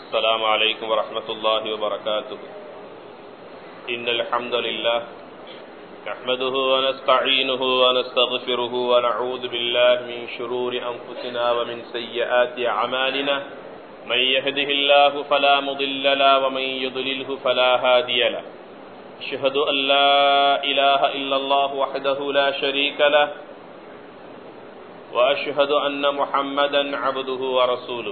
السلام عليكم ورحمة الله وبركاته. إن الحمد لله نحمده ونستعينه ونستغفره ونعوذ بالله من شرور أنفسنا ومن سيئات أعمالنا. من يهده الله فلا مضل له ومن يضلله فلا هادي له. أشهد أن لا إله إلا الله وحده لا شريك له وأشهد أن محمدا عبده ورسوله.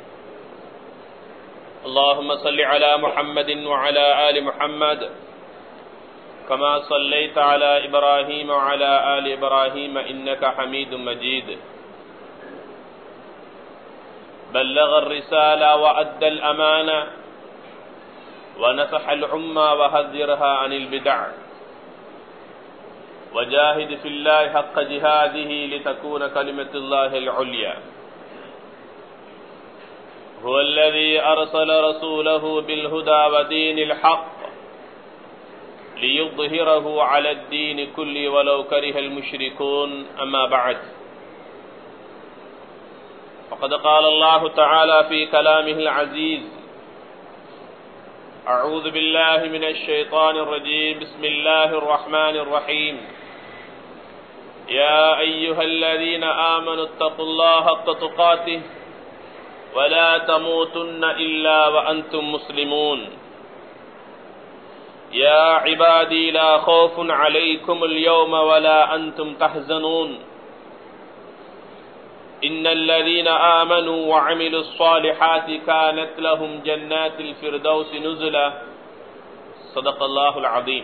اللهم صل على محمد وعلى آل محمد كما صليت على إبراهيم وعلى آل إبراهيم إنك حميد مجيد. بلغ الرسالة وأدى الأمانة ونصح الأمة وحذرها عن البدع وجاهد في الله حق جهاده لتكون كلمة الله العليا. هو الذي أرسل رسوله بالهدى ودين الحق ليظهره على الدين كله ولو كره المشركون. أما بعد، فقد قال الله تعالى في كلامه العزيز: أعوذ بالله من الشيطان الرجيم. بسم الله الرحمن الرحيم. يا أيها الذين آمنوا اتقوا الله حق تقاته ولا تموتن إلا وأنتم مسلمون. يا عبادي لا خوف عليكم اليوم ولا أنتم تحزنون. إن الذين آمنوا وعملوا الصالحات كانت لهم جنات الفردوس نزلا. صدق الله العظيم.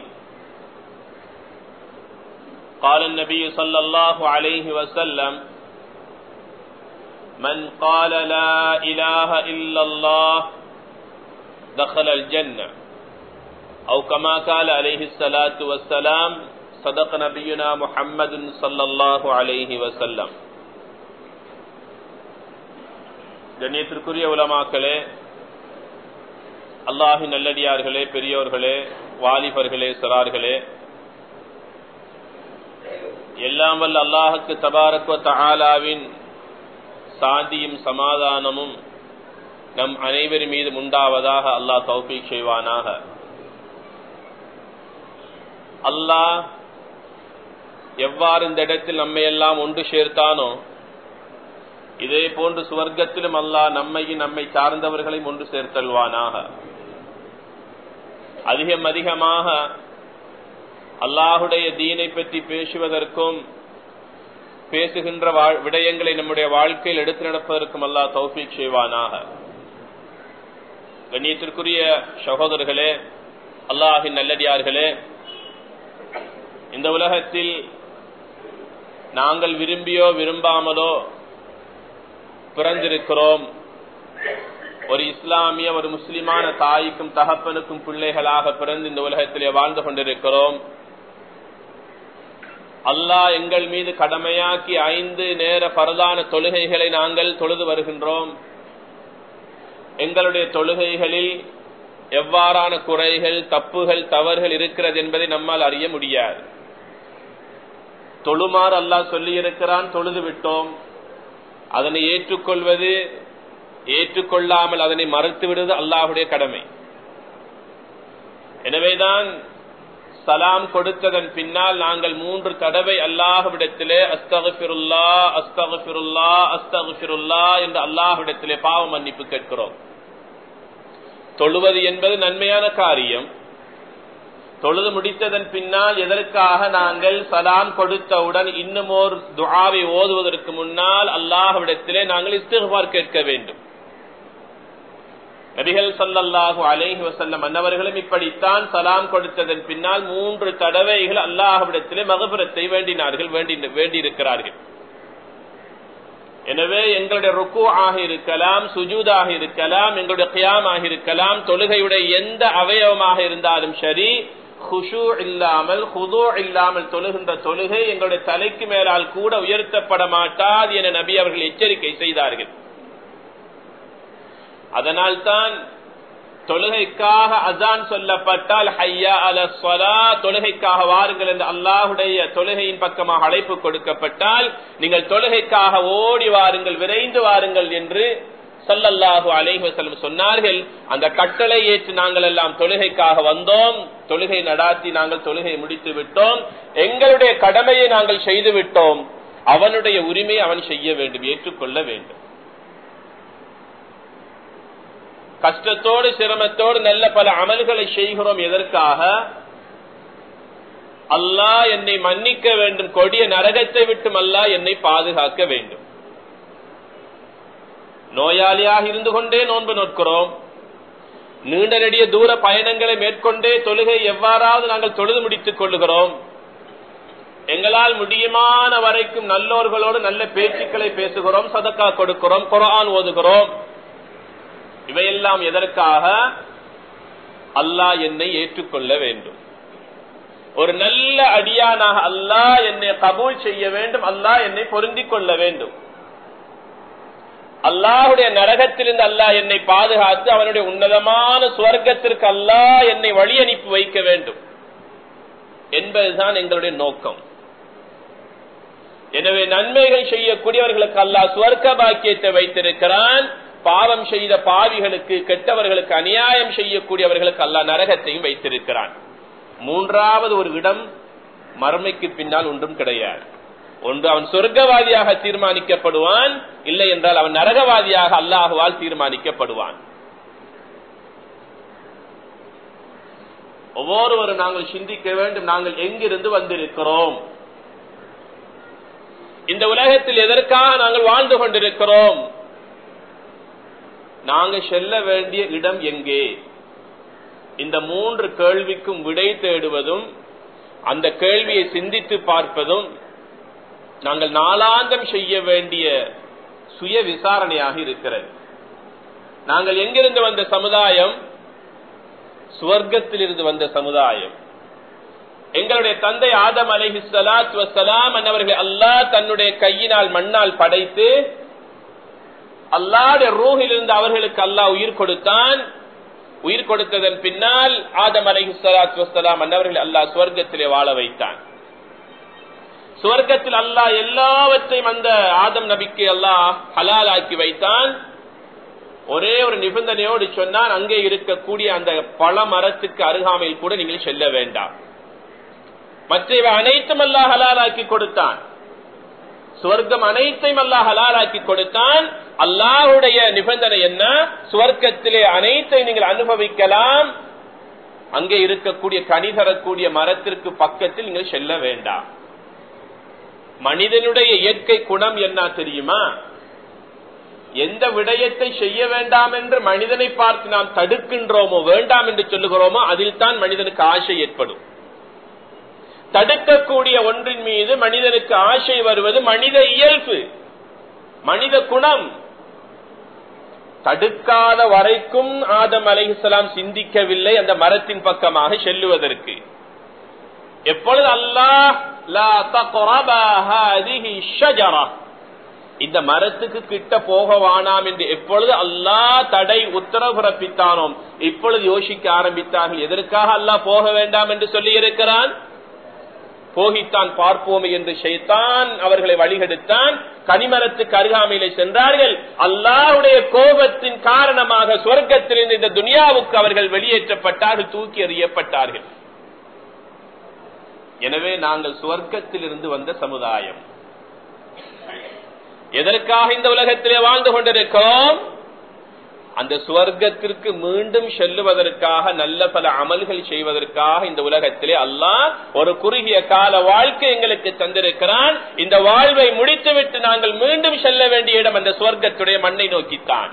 قال النبي صلى الله عليه وسلم: من قال لا إله إلا الله دخل الجنة، أو كما قال عليه الصلاة والسلام. صدق نبينا محمد صلى الله عليه وسلم. கண்ணியத்திற்குரிய உலமாக்களே, அல்லாஹின் நல்லடியார்களே, பெரியோர்களே, வாலிபர்களே, சிறார்களே, எல்லாம் வல்ல அல்லாஹுக்கு தபாரக் வ தஆலாவின் சாந்தியும் சமாதானமும் நம் அனைவரின் மீது உண்டாவதாக அல்லாஹ் தௌஃபீக் செய்வானாக. அல்லாஹ் எவ்வாறு இந்த இடத்தில் நம்மை எல்லாம் ஒன்று சேர்த்தானோ, இதே போன்று சுவர்க்கத்திலும் அல்லாஹ் நம்மையும் நம்மை சார்ந்தவர்களையும் ஒன்று சேர்த்தல்வானாக. அதிகமாக அல்லாஹுடைய தீனை பற்றி பேசுவதற்கும் பேசுகின்ற விடயங்களை நம்முடைய வாழ்க்கையில் எடுத்து நடப்பதற்கும் அல்லாஹ் தௌஃபீக் செய்வானாக. கண்ணியத்திற்குரிய சகோதரர்களே, அல்லாஹின் நல்லடியார்களே, இந்த உலகத்தில் நாங்கள் விரும்பியோ விரும்பாமலோ பிறந்திருக்கிறோம். ஒரு இஸ்லாமிய ஒரு முஸ்லிமான தாய்க்கும் தகப்பனுக்கும் பிள்ளைகளாக பிறந்து இந்த உலகத்திலே வாழ்ந்து கொண்டிருக்கிறோம். அல்லாஹ் எங்கள் மீது கடமையாக்கி 5 நேர பரதான தொழுகைகளை நாங்கள் தொழுது வருகின்றோம். எங்களுடைய தொழுகைகளில் எவ்வாறான குறைகள், தப்புகள், தவறுகள் இருக்கிறது என்பதை நம்மால் அறிய முடியாது. தொழுமாறு அல்லாஹ் சொல்லி இருக்கிறான், தொழுது விட்டோம். அதனை ஏற்றுக்கொள்வது, ஏற்றுக்கொள்ளாமல் அதனை மறுத்து விடுவது அல்லாஹுடைய கடமை. எனவேதான் சலாம் கொடுத்ததன் பின்னால் நாங்கள் 3 தடவை அல்லாஹ்விடத்திலே அஸ்தக்ஃபிருல்லாஹ் அஸ்தக்ஃபிருல்லாஹ் அஸ்தக்ஃபிருல்லாஹ் என்று அல்லாஹ்விடத்திலே பாவ மன்னிப்பு கேட்கிறோம். தொழுவது என்பது நன்மையான காரியம். தொழுது முடித்ததன் பின்னால் எதற்காக நாங்கள் சலாம் கொடுத்தவுடன் இன்னும் ஒரு துஆவை ஓதுவதற்கு முன்னால் அல்லாஹ்விடத்திலே நாங்கள் இஸ்திக்ஃபார் கேட்க வேண்டும். நபிகள் ஸல்லல்லாஹு அலைஹி வஸல்லம் அன்னவர்களும் இப்படித்தான் சலாம் கொடுத்ததன் பின்னால் 3 தடவைகள் அல்லாஹ்விடத்திலே மக்ஃபிரத்தை வேண்டியிருக்கிறார்கள். எனவே எங்களுடைய ருக்கூஆக இருக்கலாம், சுஜூதாக இருக்கலாம், எங்களுடைய கியாமாக இருக்கலாம், தொழுகையுடைய எந்த அவயவமாக இருந்தாலும் சரி, குஷூ இல்லாமல், ஹுதூ இல்லாமல் தொழுகின்ற தொழுகை எங்களுடைய தலைக்கு மேலால் கூட உயர்த்தப்பட மாட்டாது என நபி அவர்கள் எச்சரிக்கை செய்தார்கள். அதனால் தான் தொழுகைக்காக அஸான் சொல்லப்பட்டால் ஹய்யா அலஸ் ஸலாத், தொழுகைக்காக வாருங்கள் என்று அல்லாஹ்வுடைய தொழுகையின் பக்கமாக அழைப்பு கொடுக்கப்பட்டால் நீங்கள் தொழுகைக்காக ஓடி வாருங்கள், விரைந்து வாருங்கள் என்று ஸல்லல்லாஹு அலைஹி வஸல்லம் சொன்னார்கள், அந்த கட்டளை ஏற்று நாங்கள் எல்லாம் தொழுகைக்காக வந்தோம், தொழுகை நடாத்தி நாங்கள் தொழுகையை முடித்து விட்டோம், எங்களுடைய கடமையை நாங்கள் செய்து விட்டோம், அவனுடைய உரிமையை அவன் செய்ய வேண்டும், ஏற்றுக்கொள்ள வேண்டும். கஷ்டத்தோடு சிரமத்தோடு நல்ல பல அமல்களை செய்கிறோம். எதற்காக? அல்லாஹ் என்னை மன்னிக்க வேண்டும், கொடிய நரகத்தை விட்டும் அல்லாஹ் என்னை பாதுகாக்க வேண்டும். நோயாளியாக இருந்து கொண்டே நோன்பு நோக்கிறோம், நீண்ட நெடிய தூர பயணங்களை மேற்கொண்டே தொழுகை எவ்வாறாவது நாங்கள் தொழுது முடித்துக் கொள்ளுகிறோம். எங்களால் முடியுமான வரைக்கும் நல்லோர்களோடு நல்ல பேச்சுக்களை பேசுகிறோம், சதக்கா கொடுக்கிறோம், குர்ஆன் ஓதுகிறோம். இவையெல்லாம் எதற்காக? அல்லாஹ் என்னை ஏற்றுக்கொள்ள வேண்டும், ஒரு நல்ல அடியானாக அல்லாஹ் என்னை கபூல் செய்ய வேண்டும், அல்லாஹ் என்னை பொருந்திக் கொள்ள வேண்டும், அல்லாஹுடைய நரகத்திலிருந்து அல்லாஹ் என்னை பாதுகாத்து அவனுடைய உன்னதமான சுவர்க்கத்திற்கு அல்லாஹ் என்னை வழி அனுப்பி வைக்க வேண்டும் என்பதுதான் எங்களுடைய நோக்கம். எனவே நன்மைகள் செய்யக்கூடியவர்களுக்கு அல்லாஹ் சுவர்க்க பாக்கியத்தை வைத்திருக்கிறான், பாவம் செய்த பாவிகளுக்கு, கெட்டவர்களுக்கு, அநியாயம் செய்யக்கூடியவர்களுக்கு அல்லாஹ் நரகத்தையும் வைத்திருக்கிறான். மூன்றாவது ஒரு இடம் மறுமைக்கு பின்னால் ஒன்றும் கிடையாது. ஒன்று அவன் சொர்க்கவாதியாக தீர்மானிக்கப்படுவான், இல்லை என்றால் அவன் நரகவாதியாக அல்லாஹுவால் தீர்மானிக்கப்படுவான். ஒவ்வொருவரும் நாங்கள் சிந்திக்க வேண்டும், நாங்கள் எங்கிருந்து வந்திருக்கிறோம், இந்த உலகத்தில் எதற்காக நாங்கள் வாழ்ந்து கொண்டிருக்கிறோம், நாங்கள் செல்ல வேண்டிய இடம் எங்கே? இந்த மூன்று கேள்விக்கும் விடை தேடுவதும் அந்த கேள்வியை சிந்தித்து பார்ப்பதும் நாங்கள் நாளாந்தம் செய்ய வேண்டிய சுய விசாரணையாக இருக்கிறது. நாங்கள் எங்கிருந்து வந்த சமுதாயம்? சுவர்க்கத்திலிருந்து வந்த சமுதாயம். எங்களுடைய தந்தை ஆதம் அலைஹிஸ்ஸலாத்து வஸ்ஸலாம் அன்னவர்கள் அல்லாஹ் தன்னுடைய கையினால் மண்ணால் படைத்து அல்லாஹ்வுடைய ரூஹிலிருந்து அவர்களுக்கு அல்லாஹ் உயிர் கொடுத்தான். உயிர் கொடுத்ததன் பின்னால் ஆதம் அலைஹிஸ்ஸலாத்து வஸ்ஸலாம் அன்னவர்கள் அல்லாஹ் சுவர்க்கத்திலே வாழ வைத்தான். சுவர்க்கத்தில் அல்லாஹ் எல்லாவற்றையும் அந்த ஆதம் நபிக்கு அல்லாஹ் ஹலால் ஆக்கி வைத்தான். ஒரே ஒரு நிபந்தனையோடு சொன்னான், அங்கே இருக்கக்கூடிய அந்த பழ மரத்துக்கு அருகாமையில் கூட நீங்கள் செல்ல வேண்டாம். மற்றவை அனைத்தும் அல்லாஹ் ஹலால் ஆக்கி கொடுத்தான். சுவர்க்கம் அனைத்தையும் அல்லாஹ் ஹலால் ஆக்கி கொடுத்தான். அல்லாஹுடைய நிபந்தனை என்ன? சுவர்க்கத்திலே அனைத்தை நீங்கள் அனுபவிக்கலாம், அங்கே இருக்கக்கூடிய கனி தரக்கூடிய மரத்திற்கு பக்கத்தில் நீங்கள் செல்ல வேண்டாம். மனிதனுடைய இயற்கை குணம் என்ன தெரியுமா? எந்த விடயத்தை செய்ய வேண்டாம் என்று மனிதனை பார்த்து நாம் தடுக்கின்றோமோ, வேண்டாம் என்று சொல்லுகிறோமோ, அதில் தான் மனிதனுக்கு ஆசை ஏற்படும். தடுக்கக்கூடிய ஒன்றின் மீது மனிதனுக்கு ஆசை வருவது மனித இயல்பு, மனித குணம். தடுக்காத வரைக்கும் ஆதம் அலைஹிஸ்ஸலாம் சிந்திக்கவில்லை அந்த மரத்தின் பக்கமாக செல்லுவதற்கு. எப்பொழுது அல்லாஹ் லா தக்ரபா ஹாதிஹி ஷஜரா, இந்த மரத்துக்கு கிட்ட போக வேண்டாம் என்று எப்பொழுது அல்லாஹ் தடை உத்தரவு பிறப்பித்தானோ, இப்பொழுது யோசிக்க ஆரம்பித்தார்கள், எதற்காக அல்லாஹ் போக வேண்டாம் என்று சொல்லி இருக்கிறான்? போகித்தான் பார்ப்போமே என்று ஷைத்தான் அவர்களை வழிகெடுத்தான். கனிமரத்துக்கு அருகாமையிலே சென்றார்கள். அல்லாஹ்வுடைய கோபத்தின் காரணமாக சொர்க்கத்திலிருந்து இந்த துனியாவுக்கு அவர்கள் வெளியேற்றப்பட்டார்கள், தூக்கி எறியப்பட்டார்கள். எனவே நாங்கள் சுவர்க்கத்தில் இருந்து வந்த சமுதாயம். எதற்காக இந்த உலகத்திலே வாழ்ந்து கொண்டிருக்கிறோம்? அந்த சுவர்க்கத்திற்கு மீண்டும் செல்லுவதற்காக, நல்ல பல அமல்கள் செய்வதற்காக இந்த உலகத்திலே அல்லாஹ் ஒரு குறுகிய கால வாழ்க்கை எங்களுக்கு தந்திருக்கிறான். இந்த வாழ்வை முடித்துவிட்டு நாங்கள் மீண்டும் செல்ல வேண்டிய இடம் அந்த சுவர்க்கத்துடைய மண்ணை நோக்கித்தான்.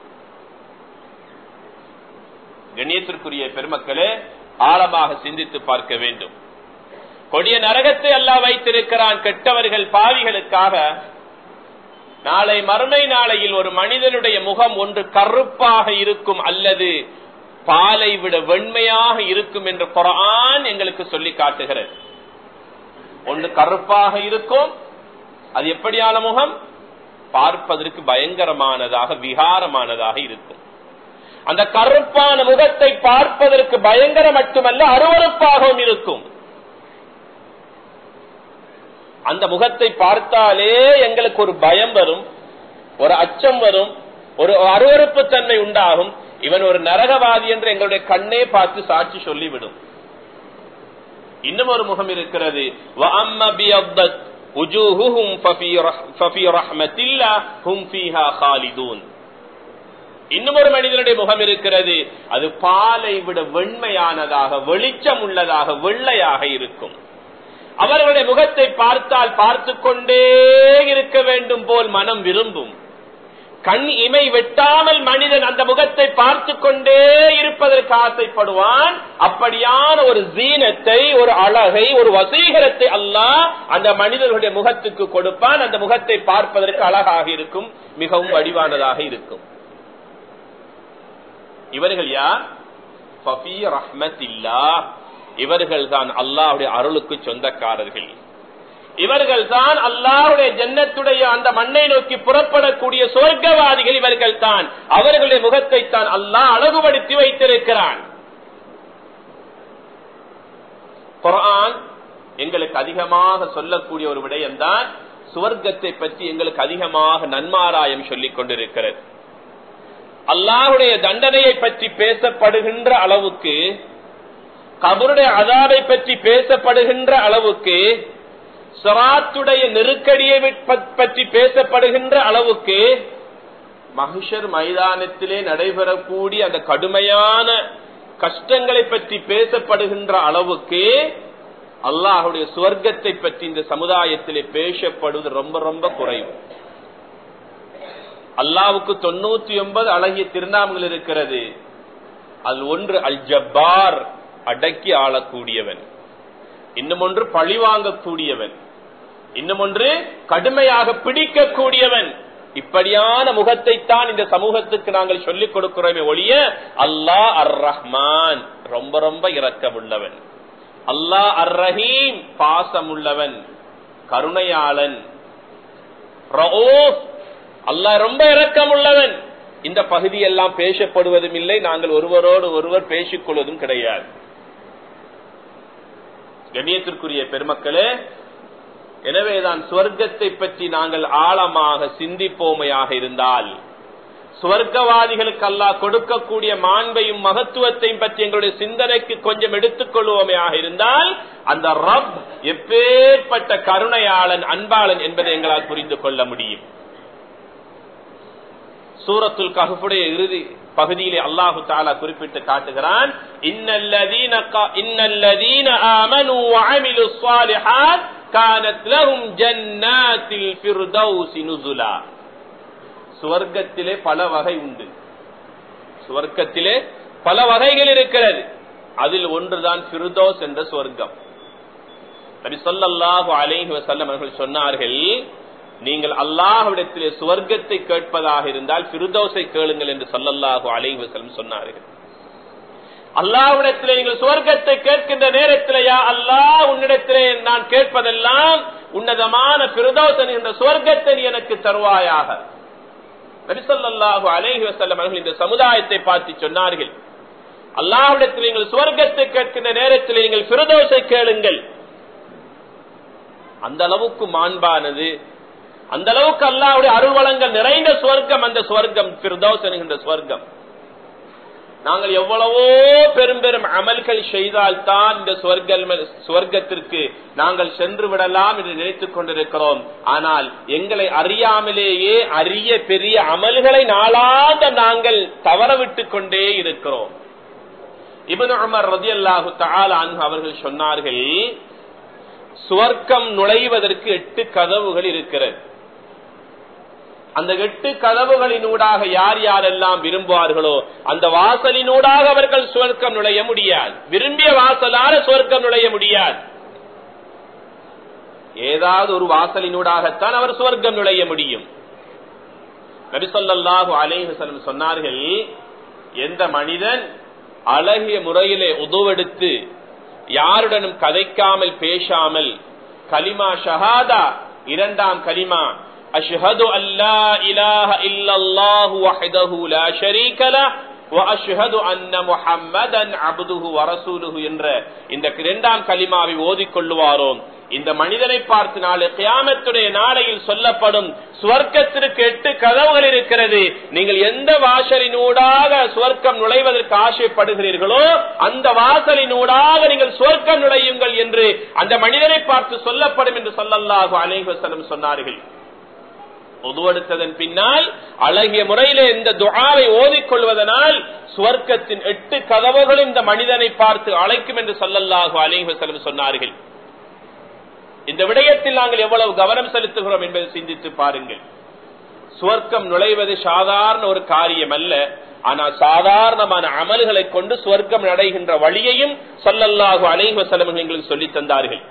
கண்ணியத்திற்குரிய பெருமக்களே, ஆழமாக சிந்தித்து பார்க்க வேண்டும். கொடிய நரகத்தை அல்லாஹ் வைத்திருக்கிறான் கெட்டவர்கள், பாவிகளுக்காக. நாளை மறுமை நாளையில் ஒரு மனிதனுடைய முகம் ஒன்று கருப்பாக இருக்கும் அல்லது பாலை விட வெண்மையாக இருக்கும் என்று குர்ஆன் எங்களுக்கு சொல்லி காட்டுகிறது. ஒன்று கருப்பாக இருக்கும், அது எப்படியான முகம்? பார்ப்பதற்கு பயங்கரமானதாக, விகாரமானதாக இருக்கும். அந்த கருப்பான முகத்தை பார்ப்பதற்கு பயங்கரம் மட்டுமல்ல, அருவருப்பாகவும் இருக்கும். அந்த முகத்தை பார்த்தாலே எங்களுக்கு ஒரு பயம் வரும், ஒரு அச்சம் வரும், ஒரு அருவருப்பு தன்மை உண்டாகும். இவன் ஒரு நரகவாதி என்று எங்களுடைய கண்ணே பார்த்து சாட்சி சொல்லிவிடும். இன்னும் ஒரு முகம் இருக்கிறது, இன்னும் ஒரு மனிதனுடைய முகம் இருக்கிறது, அது பாலை விட வெண்மையானதாக, வெளிச்சம் உள்ளதாக, வெள்ளையாக இருக்கும். அவர்களுடைய முகத்தை பார்த்தால் பார்த்து கொண்டே இருக்க வேண்டும் போல் மனம் விரும்பும். கண் இமை வெட்டாமல் மனிதன் அந்த முகத்தை பார்த்து கொண்டே இருப்பதற்கு ஆசைப்படுவான். அப்படியான ஒரு ஜீனத்தை, ஒரு அழகை, ஒரு வசீகரத்தை அல்லாஹ் அந்த மனிதர்களுடைய முகத்துக்கு கொடுப்பான். அந்த முகத்தை பார்ப்பதற்கு அழகாக இருக்கும், மிகவும் வடிவானதாக இருக்கும். இவர்கள் யார்? ஃபஃபீ ரஹ்மத்தில்லாஹ், இவர்கள் தான் அல்லாஹ்வுடைய அருளுக்கு சொந்தக்காரர்கள். இவர்கள் தான் அல்லாஹ்வுடைய ஜன்னத்துடைய அந்த மண்ணை நோக்கி புறப்படக்கூடிய சொர்க்கவாதிகள். இவர்கள் தான், அவர்களுடைய முகத்தை தான் அல்லாஹ் அழகுபடுத்தி வைத்திருக்கிறான். குர்ஆன் எங்களுக்கு அதிகமாக சொல்லக்கூடிய ஒரு விடயம்தான், சுவர்க்கத்தை பற்றி எங்களுக்கு அதிகமாக நன்மாராயம் சொல்லிக் கொண்டிருக்கிறது. அல்லாஹ்வுடைய தண்டனையை பற்றி பேசப்படுகின்ற அளவுக்கு, கபருடைய அஸாபை பற்றி பேசப்படுகின்ற அளவுக்கு, ஸிராத்துடைய நெருக்கடியை பற்றி பேசப்படுகின்ற அளவுக்கு, மஹ்ஷர் மைதானத்திலே நடைபெறக்கூடிய அந்த கடுமையான கஷ்டங்களை பற்றி பேசப்படுகின்ற அளவுக்கு அல்லாஹ்வுடைய சுவர்க்கத்தை பற்றி இந்த சமுதாயத்திலே பேசப்படுவது ரொம்ப ரொம்ப குறைவு. அல்லாஹ்வுக்கு 99 அழகிய திருநாமங்கள் இருக்கிறது. அது ஒன்று அல் ஜப்பார், அடக்கி ஆளக்கூடியவன். இன்னும் ஒன்று பழி வாங்கக்கூடியவன். இன்னும் ஒன்று கடுமையாக பிடிக்கக்கூடியவன். இப்படியான முகத்தை தான் இந்த சமூகத்துக்கு நாங்கள் சொல்லிக் கொடுக்கிறோமே ஒழிய, அல்லாஹ் அர் ரஹ்மான், ரொம்ப ரொம்ப இரக்கமுள்ளவன். அல்லாஹ் அர் ரஹீம், பாசமுள்ளவன், கருணையாளன். ரഊஃப், அல்லாஹ் ரொம்ப இரக்கமுள்ளவன். இந்த பகுதியெல்லாம் பேசப்படுவதும் இல்லை, நாங்கள் ஒருவரோடு ஒருவர் பேசிக் கொள்வதும் கிடையாது. கண்ணியத்திற்குரிய பெருமக்களே, எனவேதான் சுவர்க்கத்தை பற்றி நாங்கள் ஆழமாக சிந்திப்போமையாக இருந்தால், சுவர்க்கவாதிகளுக்கு அல்லாஹ் கொடுக்கக்கூடிய மாண்பையும் மகத்துவத்தையும் பற்றி எங்களுடைய சிந்தனைக்கு கொஞ்சம் எடுத்துக் கொள்வோமையாக இருந்தால், அந்த ரப் எப்பேற்பட்ட கருணையாளன், அன்பாளன் என்பதை எங்களால் புரிந்து கொள்ள முடியும். சூரத்துல் கஹ்ஃபுடைய இறுதி பகுதியிலே அல்லாஹு தஆலா குறிப்பிட்டு காட்டுகிறான், இன்னல்லதீன ஆமனூ வஅமிலுஸ் ஸாலிஹாத் கானத் லஹும் ஜன்னாத்தில் ஃபிர்தௌஸி நுஸுலா. சுவர்க்கத்திலே பல வகை உண்டு. சுவர்க்கத்திலே பல வகைகள் இருக்கிறது. அதில் ஒன்றுதான் ஃபிர்தௌஸ் என்ற சுவர்க்கம். நபி ஸல்லல்லாஹு அலைஹி வஸல்லம் அவர்கள் சொன்னார்கள், நீங்கள் அல்லாஹ்விடத்திலே சுவர்க்கத்தை கேட்பதாக இருந்தால் ஃபிர்தௌஸை கேளுங்கள் என்று ஸல்லல்லாஹு அலைஹி வஸல்லம் சொன்னார்கள். அல்லாஹ்விடத்திலே நீங்கள் சுவர்க்கத்தை கேட்கின்ற நேரத்தில், யா அல்லாஹ், உன்னிடத்திலே நான் கேட்பதெல்லாம் உன்னதமான ஃபிர்தௌஸ் என்கிற சுவர்க்கத்தை நீ எனக்கு தருவாயாக. நபி ஸல்லல்லாஹு அலைஹி வஸல்லம் அவர்கள் இந்த சமுதாயத்தை பார்த்து சொன்னார்கள், அல்லாஹ்விடத்திலே நீங்கள் சுவர்க்கத்தை கேட்கின்ற நேரத்தில் நீங்கள் ஃபிர்தௌஸை கேளுங்கள். அந்த அளவுக்கு மாண்பானது, அந்த அளவுக்கு அல்லாஹ்வுடைய அருள் வளங்கள் நிறைந்த சுவர்க்கம் அந்த சுவர்க்கம், ஃபிர்தௌஸ் என்கின்ற சுவர்க்கம். நாங்கள் எவ்வளவோ பெரும் பெரும் அமல்கள் செய்தால் தான் இந்த சுவர்க்கத்திற்கு நாங்கள் சென்று விடலாம் என்று நினைத்துக் கொண்டிருக்கிறோம். ஆனால் எங்களை அறியாமலேயே அரிய பெரிய அமல்களை நாளாக நாங்கள் தவறவிட்டுக் கொண்டே இருக்கிறோம். இப்னு உமர் ரலியல்லாஹு தஆலா அன்ஹு அவர்கள் சொன்னார்கள், சுவர்க்கம் நுழைவதற்கு 8 கதவுகள் இருக்கிறது. அந்த 8 கதவுகளினூடாக யார் யாரெல்லாம் விரும்புவார்களோ அந்த வாசலினூடாக அவர்கள் சுவர்க்கம் நுழைய முடியாது. விரும்பிய வாசலான சுவர்க்கம் நுழைய முடியாது. ஏதாவது ஒரு வாசலினூடாகத்தான் அவர் சுவர்க்கம் நுழைய முடியும். நபி ஸல்லல்லாஹு அலைஹி வஸல்லம் சொன்னார்கள், எந்த மனிதன் அழகிய முறையிலே உதுவெடுத்து யாருடனும் கதைக்காமல் பேசாமல் கலிமா ஷஹாதா, இரண்டாம் கலிமா அஷ்ஹது அல்லா இலாஹ இல்லல்லாஹு வஹ்தஹு லா ஷரீக லஹ் وأشهد أن محمدا عبده ورسوله என்ற இந்த இரண்டாம் கலிமாவை ஓதிக்கொள்ளுவாரோ இந்த மனிதனை பார்த்து நாளை கியாமத்துடைய நாளையில் சொல்லப்படும் சுவர்க்கத்திற்கு 8 கதவுகள் இருக்கிறது, நீங்கள் எந்த வாசலினூடாக சுவர்க்கம் நுழைவதற்கு ஆசைப்படுகிறீர்களோ அந்த வாசலினூடாக நீங்கள் சுவர்க்கம் நுழையுங்கள் என்று அந்த மனிதனை பார்த்து சொல்லப்படும் என்று ஸல்லல்லாஹு அலைஹி வஸல்லம் சொன்னார்கள். உதுவெடுத்ததன் பின்னால் அழகிய முறையிலே இந்த துஆவை ஓதிக்கொள்வதனால் சுவர்க்கத்தின் 8 கதவுகளும் இந்த மனிதனை பார்த்து அழைக்கும் என்று ஸல்லல்லாஹு அலைஹி வஸல்லம் சொன்னார்கள். இந்த விடயத்தில் நாங்கள் எவ்வளவு கவனம் செலுத்துகிறோம் என்பதை சிந்தித்து பாருங்கள். சுவர்க்கம் நுழைவது சாதாரண ஒரு காரியம் அல்ல. ஆனால் சாதாரணமான அமல்களை கொண்டு சுவர்க்கம் அடைகின்ற வழியையும் ஸல்லல்லாஹு அலைஹி வஸல்லம் எங்களுக்கு சொல்லித் தந்தார்கள்.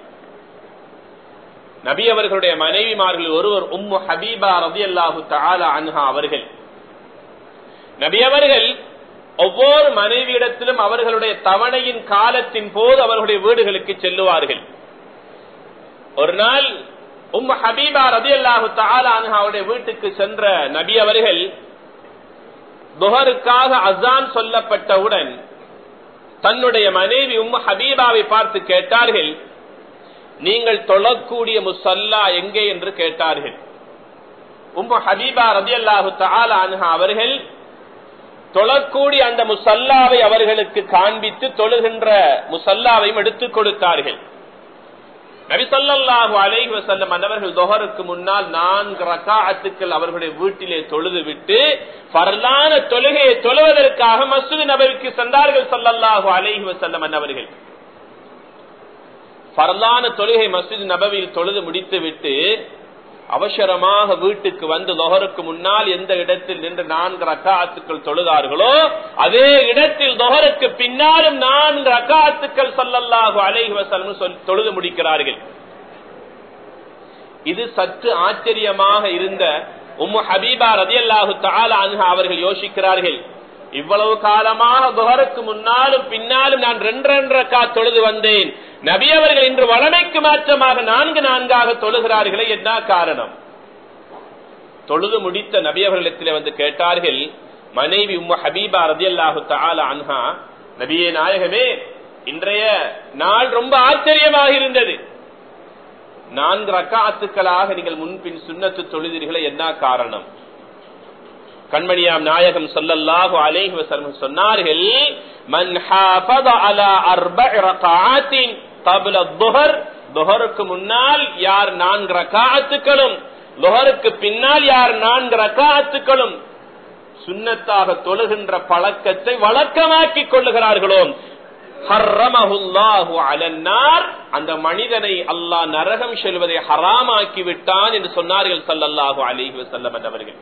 நபி அவர்களுடைய மனைவிமார்கள் ஒருவர் உம்மு ஹபீபா ரலியல்லாஹு தஆலா அன்ஹா அவர்கள். நபி அவர்கள் ஒவ்வொரு மனைவியிடத்திலும் அவர்களுடைய தவணையின் காலத்தின் போது அவர்களுடைய வீடுகளுக்கு செல்லுவார்கள். ஒரு நாள் உம்மு ஹபீபா ரலியல்லாஹு தஆலா அன்ஹாவுடைய வீட்டுக்கு சென்ற நபி அவர்கள் துஹருக்காக அஸான் சொல்லப்பட்டவுடன் தன்னுடைய மனைவி உம்மு ஹபீபாவை பார்த்து கேட்டார்கள், நீங்கள் தொழக்கூடிய முஸல்லா எங்கே என்று கேட்டார்கள். உம்மு ஹபீபா ரலியல்லாஹு தஆலா அன்ஹா அவர்கள் தொழக்கூடிய அந்த முஸல்லாவை அவர்களுக்கு காண்பித்து தொழுகின்ற முஸல்லாவையும் எடுத்துக் கொடுத்தார்கள். நபி ஸல்லல்லாஹு அலைஹி வஸல்லம் அவர்கள் துஹருக்கு முன்னால் 4 ரக்அத்துக்கள் அவர்களுடைய வீட்டிலே தொழுது விட்டு ஃபர்லான தொழுகையை தொழுவதற்காக மஸ்ஜித் நபவிக்கு சென்றார்கள். ஸல்லல்லாஹு அலைஹி வஸல்லம் அவர்கள் ஃபர்லான தொழுகை மஸ்ஜித் நபவியில் தொழுது முடித்து விட்டு அவசரமாக வீட்டுக்கு வந்து துஹருக்கு முன்னால் எந்த இடத்தில் நின்று 4 ரக்அத்துக்கள் தொழுதார்களோ அதே இடத்தில் துஹருக்கு பின்னாலும் 4 ரக்அத்துக்கள் ஸல்லல்லாஹு அலைஹி வஸல்லம் தொழுது முடிக்கிறார்கள். இது சற்று ஆச்சரியமாக இருந்த உம்மு ஹபீபா ரலியல்லாஹு தஆலா அன்ஹா அவர்கள் யோசிக்கிறார்கள், இவ்வளவு காலமாக துஹருக்கு முன்னாலும் பின்னாலும் நான் 2 ரக்அத் தொழுது வந்தேன், நபி அவர்கள் இன்று வளமைக்கு மாற்றமாக 4 தொழுகிறார்களே, என்ன காரணம்? தொழுது முடித்த நபி அவர்களிடத்திலே வந்து கேட்டார்கள் மனைவி உம்மு ஹபீபா ரலியல்லாஹு தஆலா அன்ஹா, நபியே நாயகமே, இன்றைய நாள் ரொம்ப ஆச்சரியமாக இருந்தது, 4 ரக்அத்துக்களாக நீங்கள் முன்பின் சுன்னத்து தொழுதீர்களே, என்ன காரணம்? கண்மணியாம் நாயகம் ஸல்லல்லாஹு அலைஹி வஸல்லம் சொன்னார்கள், மன் ஹாஃபத அலா 4 ரக்அத்தின் قبل الظهر, துஹருக்கு முன்னால் யார் 4 ரக்அத்துக்களும் துஹருக்கு பின்னால் யார் 4 ரக்அத்துக்களும் சுன்னத்தாக தொழுகின்ற பழக்கத்தை வழக்கமாக்கிக் கொள்ளுகிறார்களோ ஹர்ரமஹுல்லாஹு அலன்னார், அந்த மனிதனை அல்லாஹ் நரகம் செல்வதை ஹராமாக்கி விட்டான் என்று சொன்னார்கள் ஸல்லல்லாஹு அலைஹி வஸல்லம் அவர்கள்.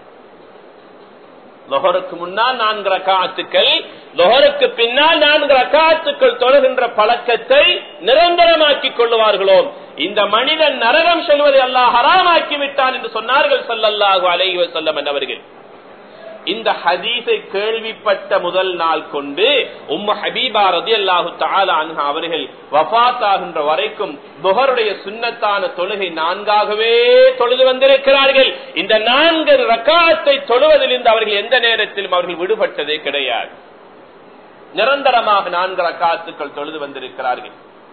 லுஹருக்கு முன்னால் 4 ரக்அத்துக்கள் லுஹருக்கு பின்னால் 4 ரக்அத்துக்கள் தொழுகின்ற பழக்கத்தை நிரந்தரமாக்கிக் கொள்ளுவார்களோ இந்த மனிதன் நரகம் செல்வதை அல்லாஹ் ஹராமாக்கி விட்டான் என்று சொன்னார்கள் ஸல்லல்லாஹு அலைஹி வஸல்லம் அவர்கள். இந்த ஹதீஸை கேள்விப்பட்ட முதல் நாள் கொண்டு உம்மு ஹபீபா ரலியல்லாஹு தஆலா அன்ஹா அவர்கள் வஃபாத் ஆகின்ற வரைக்கும் துஹருடைய சுன்னத்தான தொழுகை 4ஆகவே தொழுது வந்திருக்கிறார்கள். இந்த 4 ரக்அத்தை தொழுவதிலிருந்து அவர்கள் எந்த நேரத்திலும் அவர்கள் விடுபட்டதே கிடையாது. நிரந்தரமாக 4 ரக்அத்துக்கள் தொழுது வந்திருக்கிறார்கள்.